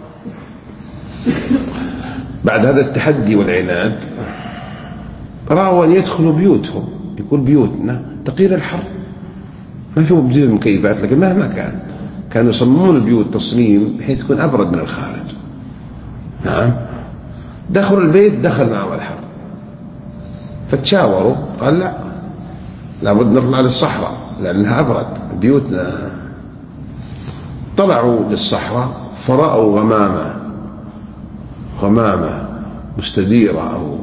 Speaker 1: بعد هذا التحدي والعناد رأوا أن يدخلوا بيوتهم، يقول بيوتنا تقيل الحر، ما في مبدئ مكيفات، لكن مهما كان كانوا يصممون البيوت تصميم بحيث تكون أبرد من الخارج. نعم، دخلوا البيت دخل معه الحر، فتشاوروا قال لا لابد نطلع للصحراء لأنها أبرد بيوتنا. طلعوا للصحراء فرأوا غمامة غمامة مستديرة أو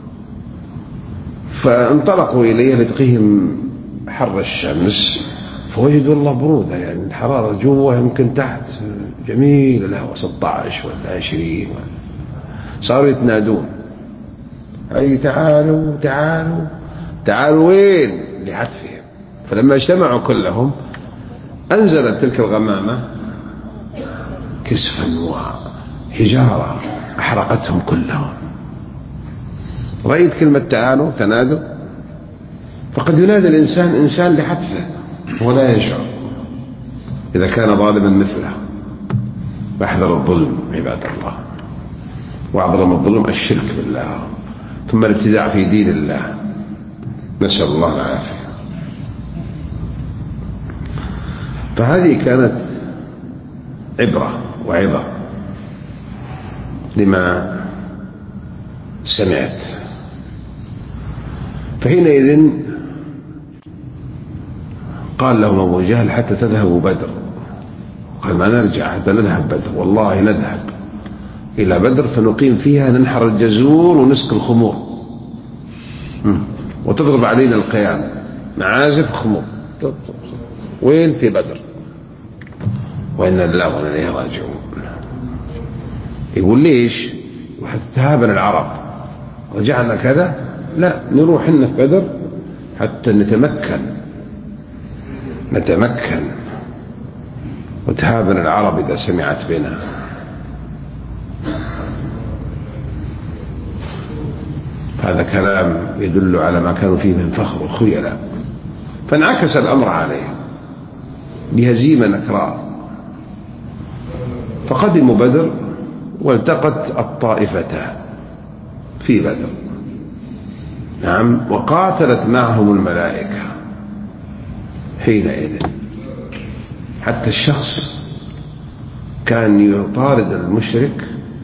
Speaker 1: فانطلقوا إليها لتقيهم حر الشمس، فوجدوا الله برودة، يعني الحرارة جوا يمكن تحت جميل الهواء ستة عشر ولا عشرين، صاروا يتنادون أي تعالوا تعالوا تعالوا وين لحتفهم. فلما اجتمعوا كلهم أنزلت تلك الغمامة كسفا وحجارة أحرقتهم كلهم. رأيت كلمة تعالوا تنادوا، فقد ينادي الإنسان إنسان لحتفه ولا يشعر إذا كان ظالما مثله. واحذر الظلم عباد الله، وأعظم الظلم الشرك بالله، ثم الابتداع في دين الله، نسأل الله العافية. فهذه كانت عبرة وعظة لما سمعت. فحينئذ قال لهم أبو جهل حتى تذهبوا بدر، قال ما نرجع حتى نذهب بدر، والله نذهب إلى بدر فنقيم فيها ننحر الجزور ونسق الخمور وتضرب علينا القيام معازف خمور. وين؟ في بدر. وإن لله وإنا إليه راجعون. يقول ليش؟ وحتى تهابنا العرب رجعنا كذا، لا نروح لنا في بدر حتى نتمكن نتمكن وتهابنا العرب إذا سمعت بنا. هذا كلام يدل على ما كانوا فيه من فخر وخيلاء. فانعكس الأمر عليه بهزيمة نكراء، فقدموا بدر والتقت الطائفتان في بدر. نعم، وقاتلت معهم الملائكة حينئذ، حتى الشخص كان يطارد المشرك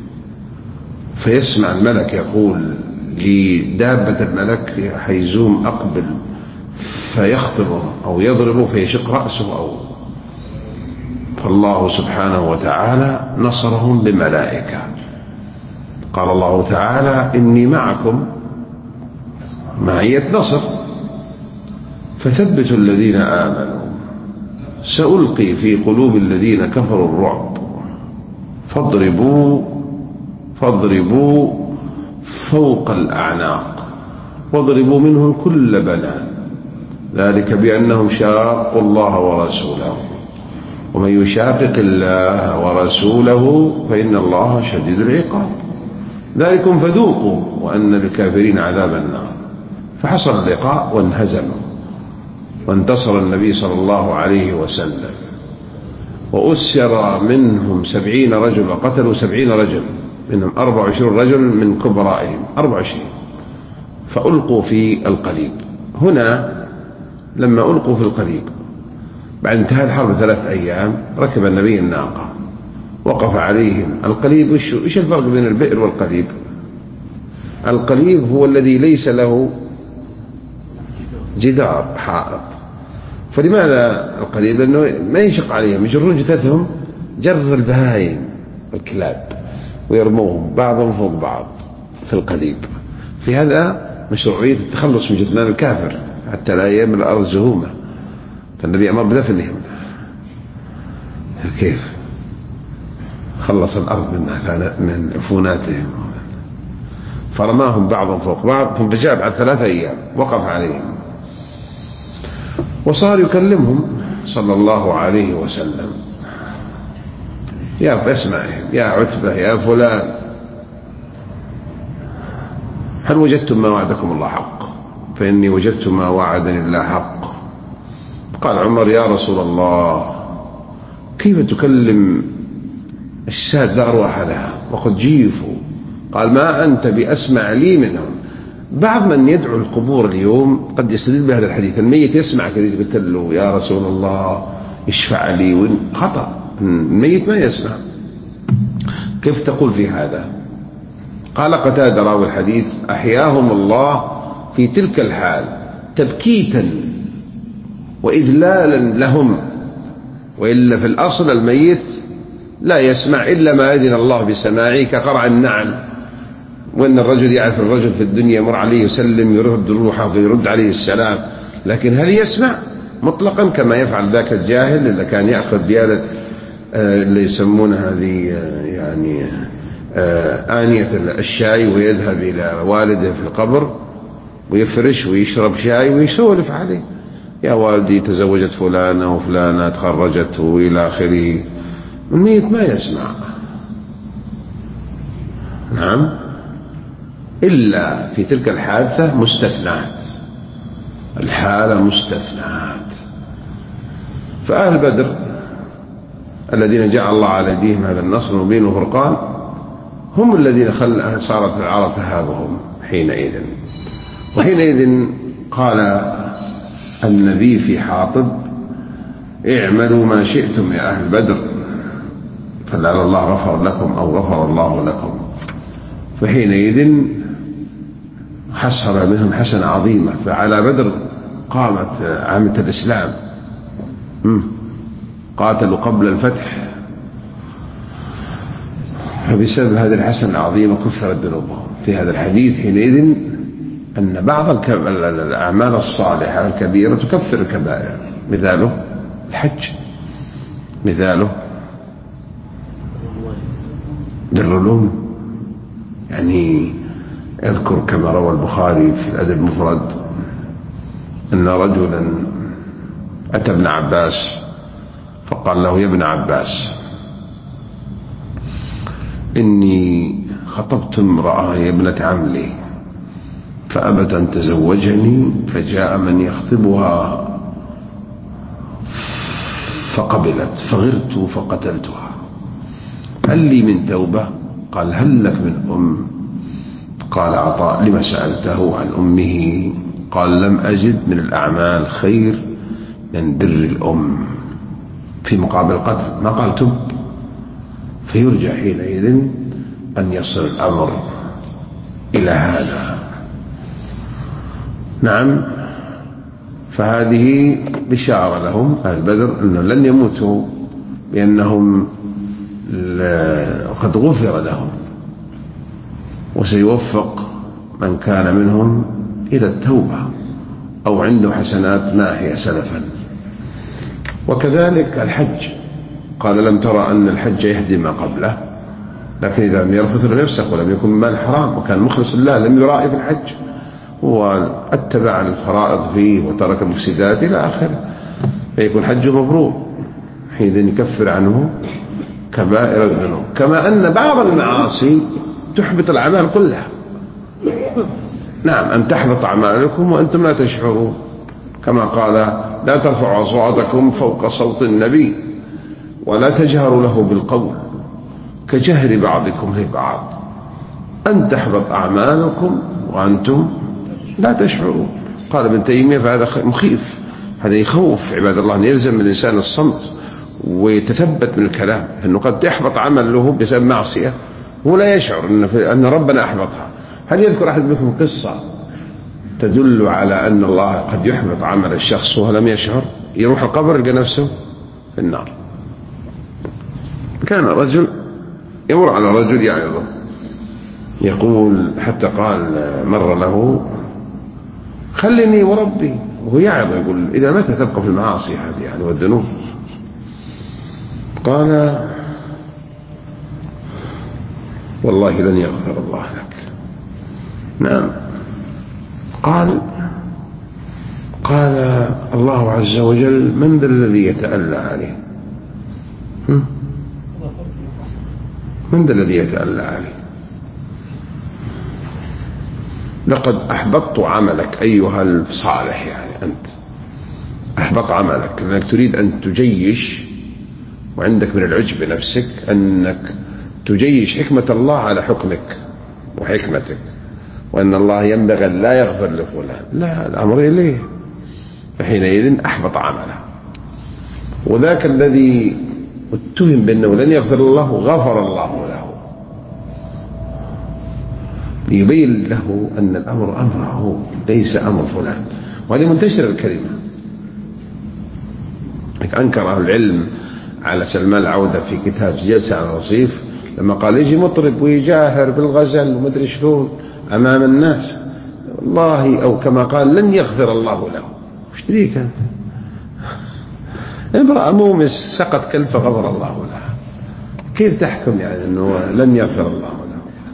Speaker 1: فيسمع الملك يقول لدابة الملك حيزوم أقبل، فيخطبه أو يضربه فيشق رأسه، أو فالله سبحانه وتعالى نصرهم بملائكة. قال الله تعالى إني معكم معية نصر، فثبتوا الذين آمنوا سألقي في قلوب الذين كفروا الرعب فاضربوا فاضربوا فوق الأعناق واضربوا منهم كل بنان، ذلك بأنهم شاقوا الله ورسوله ومن يشاقق الله ورسوله فإن الله شديد العقاب، ذلكم فذوقوا وأن للكافرين عذاب النار. فحصل اللقاء وانهزموا، وانتصر النبي صلى الله عليه وسلم، وأسر منهم سبعين رجل، وقتلوا سبعين رجل، منهم أربع وعشرين رجل من كبرائهم، أربع وعشرين، فألقوا في القليب. هنا لما ألقوا في القليب بعد انتهاء الحرب ثلاث أيام ركب النبي الناقة، وقف عليهم. القليب وش إيش الفرق بين البئر والقليب؟ القليب هو الذي ليس له جدار حائط. فلماذا القليب؟ لأنه ما يشق عليهم، يجرون جثثهم جر البهائم الكلاب ويرموهم بعضهم فوق بعض في القليب. في هذا مشروعية التخلص من جثمان الكافر حتى لا يملأ الأرض زهومة، فالنبي أمر بدفنهم. كيف خلص الأرض من من عفوناتهم، فرماهم بعضهم فوق بعض. ثم جاء بعد ثلاثة أيام وقف عليهم وصار يكلمهم صلى الله عليه وسلم: يا اسمعهم يا عتبة يا فلان، هل وجدتم ما وعدكم الله حق؟ فإني وجدت ما وعدني الله حق. قال عمر: يا رسول الله، كيف تكلم الشاة لا أرواح لها وقد جيفوا؟ قال: ما أنت بأسمع لي منهم. بعض من يدعو القبور اليوم قد يستدل بهذا الحديث. الميت يسمع كذا، قلت له: يا رسول الله اشفع لي، خطأ، الميت ما يسمع. كيف تقول في هذا؟ قال قتادة راوي الحديث: أحياهم الله في تلك الحال تبكيتا وإذلالا لهم، وإلا في الأصل الميت لا يسمع إلا ما أذن الله بسماعه، كقرع النعل. وأن الرجل يعرف الرجل في الدنيا يمر عليه يسلم يرد روحه فيرد عليه السلام، لكن هل يسمع مطلقا كما يفعل ذاك الجاهل اللي كان يأخذ بيالة اللي يسمونها هذه يعني آنية الشاي ويذهب إلى والده في القبر ويفرش ويشرب شاي ويسولف عليه: يا والدي تزوجت فلانة وفلانة تخرجت وإلى آخره. الميت ما يسمع. نعم، إلا في تلك الحادثة مستثنات، الحالة مستثنات. فأهل بدر الذين جعل الله على أيديهم هذا النصر المبين والفرقان هم الذين خل صارت العرب تهابهم حينئذ. وحينئذ قال النبي في حاطب: اعملوا ما شئتم يا أهل بدر فلعل الله غفر لكم أو غفر الله لكم. فحينئذ حصل منهم حسنة عظيمة. فعلى بدر قامت عامة الإسلام، قاتلوا قبل الفتح، فبسبب هذه الحسنة العظيمة كفرت ذنوبهم. في هذا الحديث حينئذ أن بعض الأعمال الصالحة الكبيرة تكفر الكبائر، مثاله الحج، مثاله بر الأم. يعني اذكر كما روى البخاري في الأدب المفرد أن رجلا أتى ابن عباس فقال له: يا ابن عباس، إني خطبت امرأة يا ابنة عم لي فأبت أن تزوجني، فجاء من يخطبها فقبلت، فغرت فقتلتها، هل لي من توبة؟ قال: هل لك من أم؟ قال عطاء: لما سألته عن أمه؟ قال: لم أجد من الأعمال خير من بر الأم في مقابل القتل. ما قال تب. فيرجع حينئذ أن يصل الأمر إلى هذا. نعم، فهذه بشارة لهم أهل بدر أنهم لن يموتوا، لأنهم قد غفر لهم، وسيوفق من كان منهم إلى التوبة أو عنده حسنات ماحية سلفا. وكذلك الحج، قال: لم ترى أن الحج يهدم ما قبله، لكن إذا لم يرفث لم يفسق ولم يكن مال حرام وكان مخلص لله لم يرائي في الحج، واتبع الفرائض فيه وترك المفسدات إلى آخره، فيكون حجه مبرور، حين يكفر عنه كبائر الذنوب. كما أن بعض المعاصي تحبط الأعمال كلها. نعم، أن تحبط أعمالكم وأنتم لا تشعرون، كما قال: لا ترفعوا أصواتكم فوق صوت النبي ولا تجهروا له بالقول كجهر بعضكم لبعض، أن تحبط أعمالكم وأنتم لا تشعرون. قال ابن تيمية: فهذا مخيف، هذا يخوف عباد الله، أن يلزم الإنسان الصمت ويتثبت من الكلام، أنه قد يحبط عمل له بسبب معصية ولا يشعر أن, أن ربنا أحبطها. هل يذكر أحد منكم قصة تدل على أن الله قد يحبط عمل الشخص وهو لم يشعر؟ يروح القبر يلقى نفسه في النار. كان رجل يمر على رجل يعظه، يقول حتى قال مر له خلني وربي، وهو يعظ يقول إذا متى تبقى في المعاصي هذه يعني والذنوب؟ قال والله لن يغفر الله لك. نعم. قال قال الله عز وجل من ذا الذي يتألى عليه؟ من ذا الذي يتألى عليه؟ لقد أحبطت عملك أيها الصالح، يعني أنت أحبط عملك لأنك تريد أن تجيش، وعندك من العجب بنفسك أنك تجيش حكمة الله على حكمك وحكمتك، وأن الله ينبغي لا يغفر لفلان. لا، الأمر إليه. فحينئذ أحبط عمله. وذاك الذي اتهم بأنه لن يغفر الله غفر الله له، ليبين له أن الأمر أمره ليس أمر فلان. وهذه منتشر الكلمة. أنكر أهل العلم على سلمان العودة في كتاب جلسة على الرصيف لما قال يجي مطرب ويجاهر بالغزل ومدري شلون أمام الناس، والله أو كما قال لن يغفر الله له. وش دريك أنت؟ امرأة مومس سقط كلفة غفر الله لها، كيف تحكم يعني أنه لن يغفر الله له؟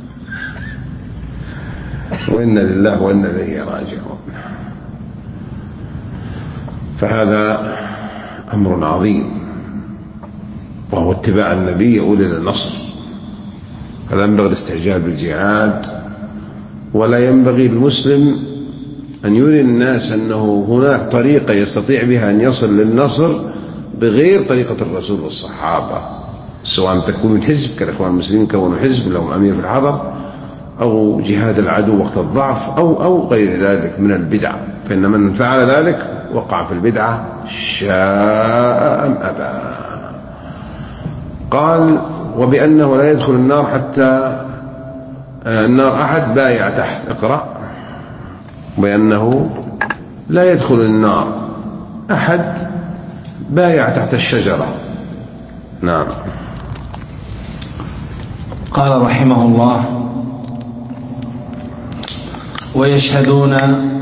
Speaker 1: وإنا لله وإنا إليه راجعون. فهذا أمر عظيم، وهو اتباع النبي يؤول إلى النصر. فلا ينبغي الاستعجال بالجهاد، ولا ينبغي المسلم أن يري الناس أنه هناك طريقة يستطيع بها أن يصل للنصر بغير طريقة الرسول والصحابة، سواء تكون من حزب كالإخوان المسلمين كونوا حزب لهم أمير في الحضر، أو جهاد العدو وقت الضعف، أو أو غير ذلك من البدع. فإن من فعل ذلك وقع في البدعة شاء أم أبى. قال وبأنه لا يدخل النار حتى النار أحد بايع تحت. اقرأ. بأنه لا يدخل النار أحد بايع تحت الشجرة. نعم.
Speaker 2: قال رحمه الله ويشهدون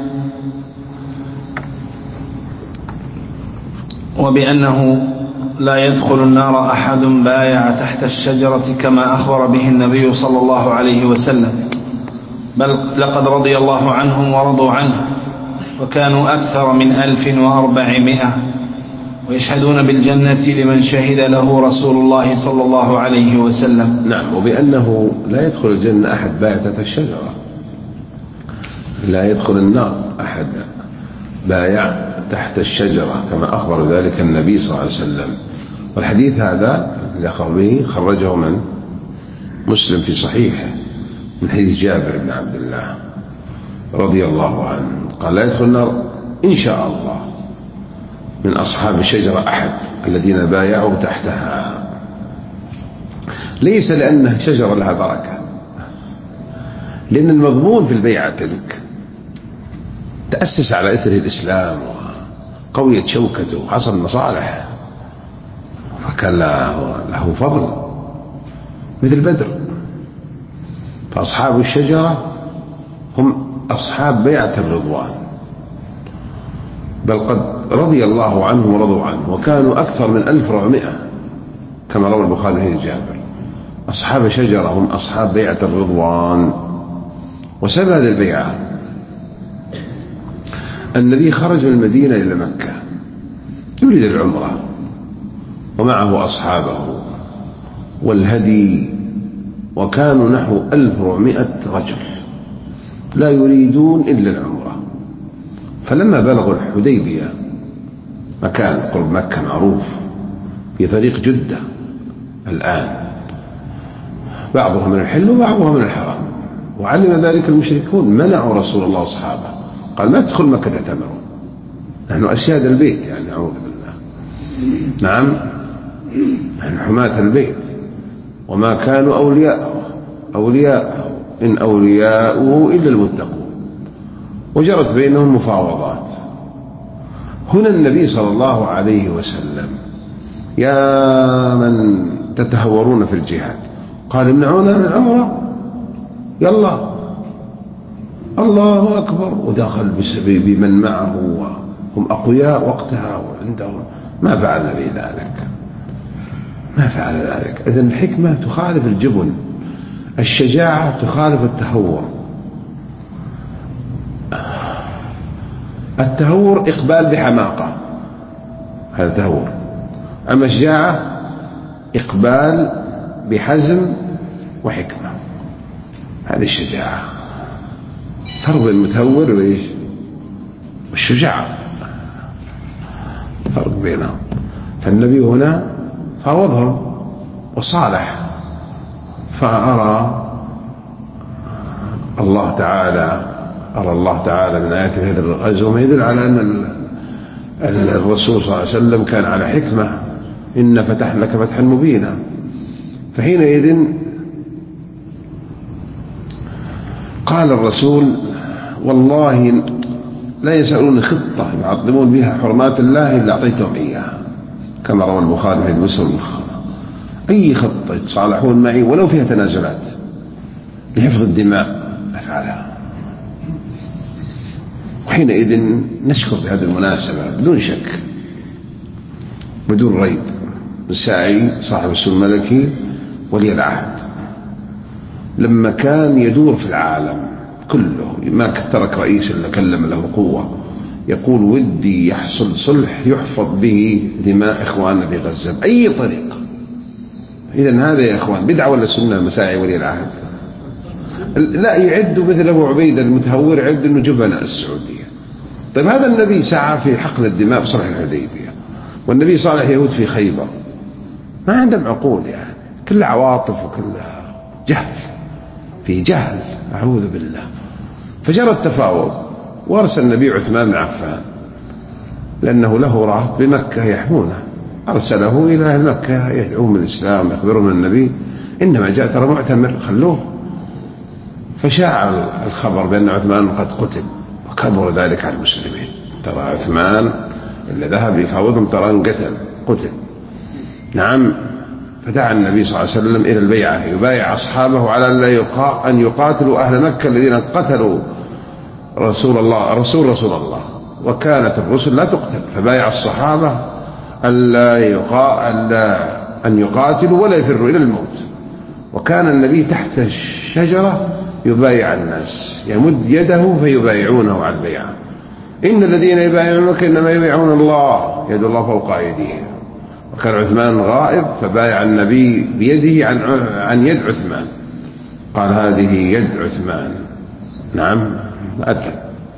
Speaker 2: وبأنه لا يدخل النار أحد بايع تحت الشجرة كما أخبر به النبي صلى الله عليه وسلم، بل لقد رضي الله عنهم ورضوا عنه، وكانوا أكثر من ألف وأربعمائة، ويشهدون بالجنة لمن شهد له رسول الله صلى الله عليه وسلم.
Speaker 1: نعم. وبأنه لا يدخل الجنة أحد بايع تحت الشجرة، لا يدخل النار أحد بايع تحت الشجرة كما أخبر ذلك النبي صلى الله عليه وسلم. والحديث هذا اللي أخبر به خرجه من مسلم في صحيحه من حديث جابر بن عبد الله رضي الله عنه قال لا يدخل النار إن شاء الله من أصحاب الشجرة أحد الذين بايعوا تحتها، ليس لأنها شجرة لها بركة، لأن المضمون في البيعة تلك تأسس على إثر الإسلام وقوية شوكته وحصل مصالح، فكان له فضل مثل بدر. فأصحاب الشجرة هم أصحاب بيعة الرضوان، بل قد رضي الله عنه ورضوا عنه، وكانوا أكثر من ألف وأربعمائة كما روى البخاري في جابر. أصحاب الشجرة هم أصحاب بيعة الرضوان. وسبب هذه البيعة النبي خرج من المدينة إلى مكة يريد العمرة ومعه أصحابه والهدي، وكانوا نحو ألف وأربعمائة رجل لا يريدون إلا العمرة. فلما بلغوا الحديبية، مكان قرب مكة معروف في طريق جدة الآن، بعضها من الحل وبعضها من الحرام، وعلم ذلك المشركون منعوا رسول الله وأصحابه، قال ما تدخل مكة تعتمروا، نحن أسياد البيت يعني أعوذ بالله. نعم نحن حماة البيت وما كانوا أولياءه أولياءه إن أولياؤه إلا المتقون، وجرت بينهم مفاوضات. هنا النبي صلى الله عليه وسلم يا من تتهورون في الجهاد قال امنعونا من العمرة، يلا الله أكبر، ودخل بمن معه وهم أقوياء وقتها وعندهم. ما فعل النبي ذلك، ما فعل ذلك. إذن الحكمة تخالف الجبن، الشجاعة تخالف التهور. التهور إقبال بحماقة، هذا تهور. أما الشجاعة إقبال بحزم وحكمة، هذه الشجاعة. فرق بين المتهور وإيش والشجاعة، فرق بينهم. فالنبي هنا فاوضهم وصالح، فأرى الله تعالى أرى الله تعالى من آيات هذا الغزو ما يدل على أن الرسول صلى الله عليه وسلم كان على حكمة. إن فتحنا لك فتحا مبينا. فحينئذ قال الرسول والله لا يسألون خطة يعظمون بها حرمات الله إلا أعطيتهم إياها، كما روى البخاري في مسلم. أي خطة يتصالحون معي ولو فيها تنازلات لحفظ الدماء أفعلها. وحينئذ نشكر بهذه المناسبة بدون شك بدون ريب الساعي صاحب السلم الملكي ولي العهد، لما كان يدور في العالم كله ما ترك رئيس إلا كلم له قوة، يقول ودي يحصل صلح يحفظ به دماء إخواننا في غزة بأي طريقة. إذن هذا يا إخوان بدعة ولا سنة مساعي ولي العهد؟ لا يعد مثل أبو عبيدة المتهور، يعد أنه جبناء السعودية. طيب هذا النبي سعى في حقن الدماء بصلح الحديبية، والنبي صالح يهود في خيبر، ما عندهم عقول يعني، كلها عواطف وكلها جهل، في جهل أعوذ بالله. فجرى التفاوض وارسل النبي عثمان بن عفان لأنه له رهط بمكة يحمونه، أرسله إلى أهل مكة يدعوهم الإسلام يخبرهم النبي إنما جاء ترى معتمر خلوه. فشاع الخبر بأن عثمان قد قتل، وكبر ذلك على المسلمين. ترى عثمان اللي ذهب يفاوضهم ترى انقتل قتل. نعم. فدعا النبي صلى الله عليه وسلم إلى البيعة، يبايع أصحابه على أن يقاتلوا أهل مكة الذين قتلوا رسول الله رسول رسول الله، وكانت الرسل لا تقتل. فبايع الصحابة ألا يقاتل أن يقاتلوا ولا يفروا إلى الموت. وكان النبي تحت الشجرة يبايع الناس، يمد يده فيبايعونه على البيعة. إن الذين يبايعونك إنما يبايعون الله، يد الله فوق أيديهم. وكان عثمان غائب فبايع النبي بيده عن عن يد عثمان، قال هذه يد عثمان. نعم. أدل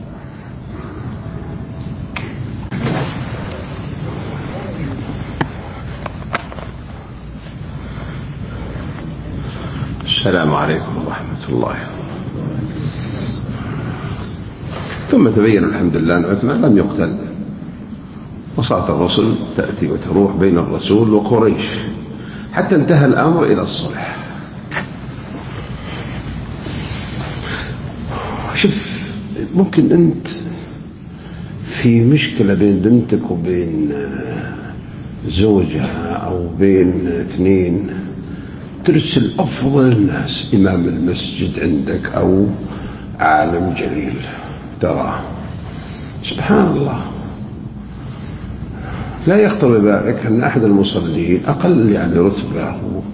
Speaker 1: السلام عليكم ورحمة الله. ثم تبين الحمد لله أن عثمان لم يقتل، وصارت الرسل تأتي وتروح بين الرسول وقريش حتى انتهى الأمر إلى الصلح. شوف، ممكن أنت في مشكلة بين بنتك وبين زوجها أو بين اثنين ترسل أفضل الناس، إمام المسجد عندك أو عالم جليل تراه، سبحان الله لا يخطر ببالك أن أحد المصلين أقل يعني رتبة،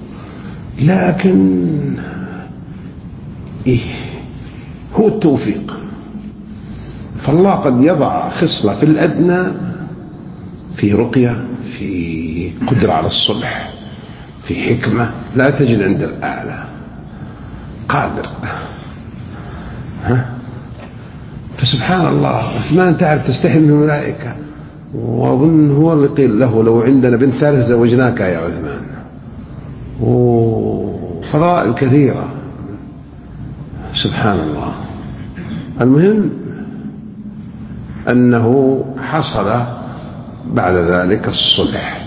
Speaker 1: لكن إيه هو التوفيق. فالله قد يضع خصلة في الأدنى، في رقية، في قدرة على الصلح، في حكمة لا تجد عند الأعلى، قادر. ها؟ فسبحان الله عثمان تعرف تستحي من الملائكة، وأظن هو اللي قيل له لو عندنا بنت ثالث زوجناك يا عثمان. وفضائل كثيرة سبحان الله. المهم أنه حصل بعد ذلك الصلح،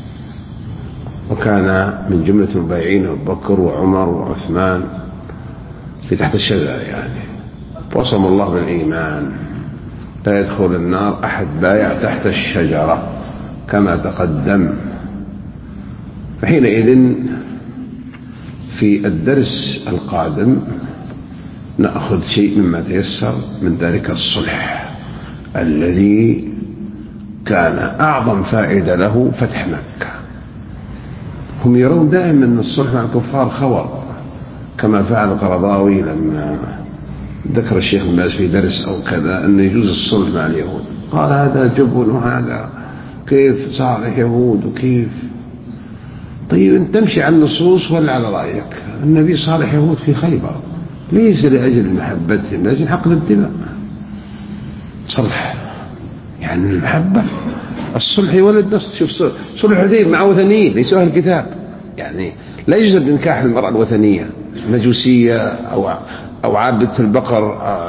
Speaker 1: وكان من جملة المبايعين أبو بكر وعمر وعثمان في تحت الشجرة يعني، وصم الله بالإيمان لا يدخل النار أحد بايع تحت الشجرة كما تقدم. فحينئذ في الدرس القادم نأخذ شيء مما تيسر من ذلك الصلح الذي كان أعظم فائدة له فتح مكة. هم يرون دائما أن الصلح مع الكفار خور، كما فعل القرضاوي لما ذكر الشيخ بن باز في درس أو كذا أن يجوز الصلح مع اليهود، قال هذا جبن وهذا كيف صالح يهود وكيف. طيب أنت تمشي على النصوص ولا على رأيك؟ النبي صالح يهود في خيبر ليس لأجل محبتهم، لأجل حقن الدماء. صلح يعني المحبة، الصلح يولد نص. شوف صلح الحديبية مع وثنيين ليسوا أهل الكتاب، يعني لا يجوز نكاح المرأة الوثنية مجوسية أو أو عابدة البقر،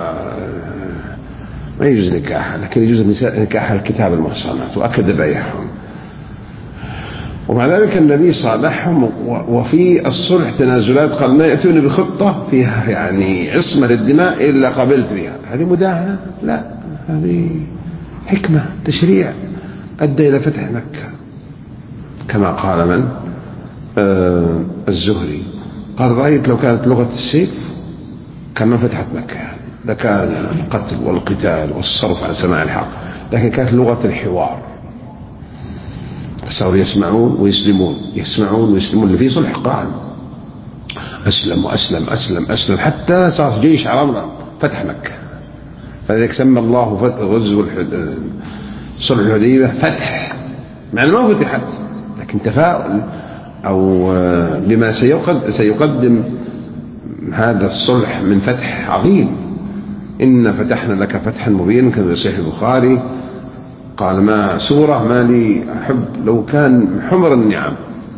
Speaker 1: ما يجوز نكاحها، لكن يجوز نكاح الكتاب المحصنات وأكد بيعهم. ومع ذلك النبي صالحهم، وفي الصلح تنازلات، قال ما يأتون بخطة فيها يعني عصمة للدماء إلا قبلت بها. هذه مداهنة؟ لا، هذه حكمة تشريع أدى إلى فتح مكة، كما قال من آه الزهري قال رأيت لو كانت لغة السيف كما فتحت مكة، لكان القتل والقتال والصرف عن سماع الحق، لكن كانت لغة الحوار، صاروا يسمعون ويسلمون، يسمعون ويسلمون. اللي في صلح قائم أسلم وأسلم أسلم أسلم حتى صار جيش عربنا فتح مكة. فلذلك سمى الله غزو صلح الحديبية فتح، مع أنه ما فتحت، لكن تفاؤل أو بما سيقدم هذا الصلح من فتح عظيم. إن فتحنا لك فتحا مبينا كما في صحيح البخاري، قال ما سورة ما لي أحب لو كان حمر النعم.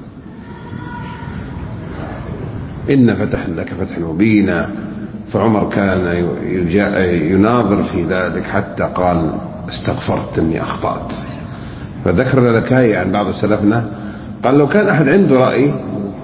Speaker 1: إن فتحنا لك فتحا مبينا. فعمر كان يناظر في ذلك حتى قال استغفرت إني أخطأت. فذكر لكاي عن بعض سلفنا قال لو كان أحد عنده رأي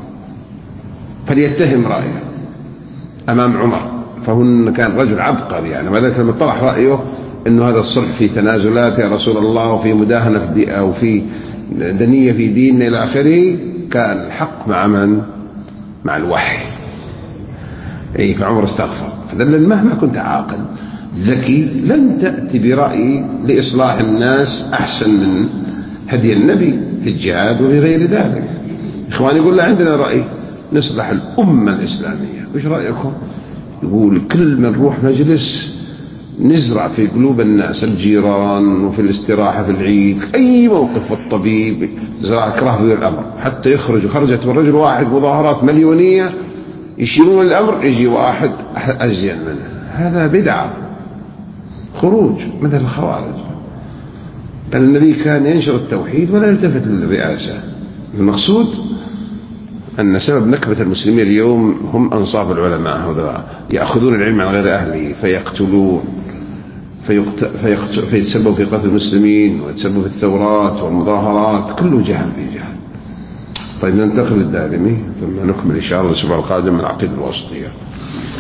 Speaker 1: فليتهم رأيه أمام عمر، فهو كان رجل عبقري يعني. وذلك لما طرح رأيه إنه هذا الصلح في تنازلات يا رسول الله وفي مداهنة في دي أو في دنية في دين إلى آخره، كان الحق مع من؟ مع الوحي. أي فعمر استغفر. فدل مهما كنت عاقل ذكي لن تأتي برأي لإصلاح الناس أحسن من هدي النبي في الجهاد وفي غير ذلك. إخواني يقول لا عندنا رأي نصلح الأمة الإسلامية، وش رأيكم؟ يقول كل من نروح مجلس نزرع في قلوب الناس الجيران وفي الاستراحة في العيد أي موقف، والطبيب زرع كراهه الأمر حتى يخرج. خرجت من رجل واحد مظاهرات مليونية يشيلون الأمر، يجي واحد أزين منه. هذا بدعة، خروج مثل الخوارج. بل النبي كان ينشر التوحيد ولا يلتفت للرئاسة. المقصود أن سبب نكبة المسلمين اليوم هم أنصاف العلماء، هذا يأخذون العلم عن غير أهله فيقتلون فيقت... فيقت... فيتسببوا في قتل المسلمين ويتسببوا في الثورات والمظاهرات، كله جهل في جهل. طيب ننتقل للدارمي ثم نكمل إن شاء الله الأسبوع القادم من العقيدة الواسطية.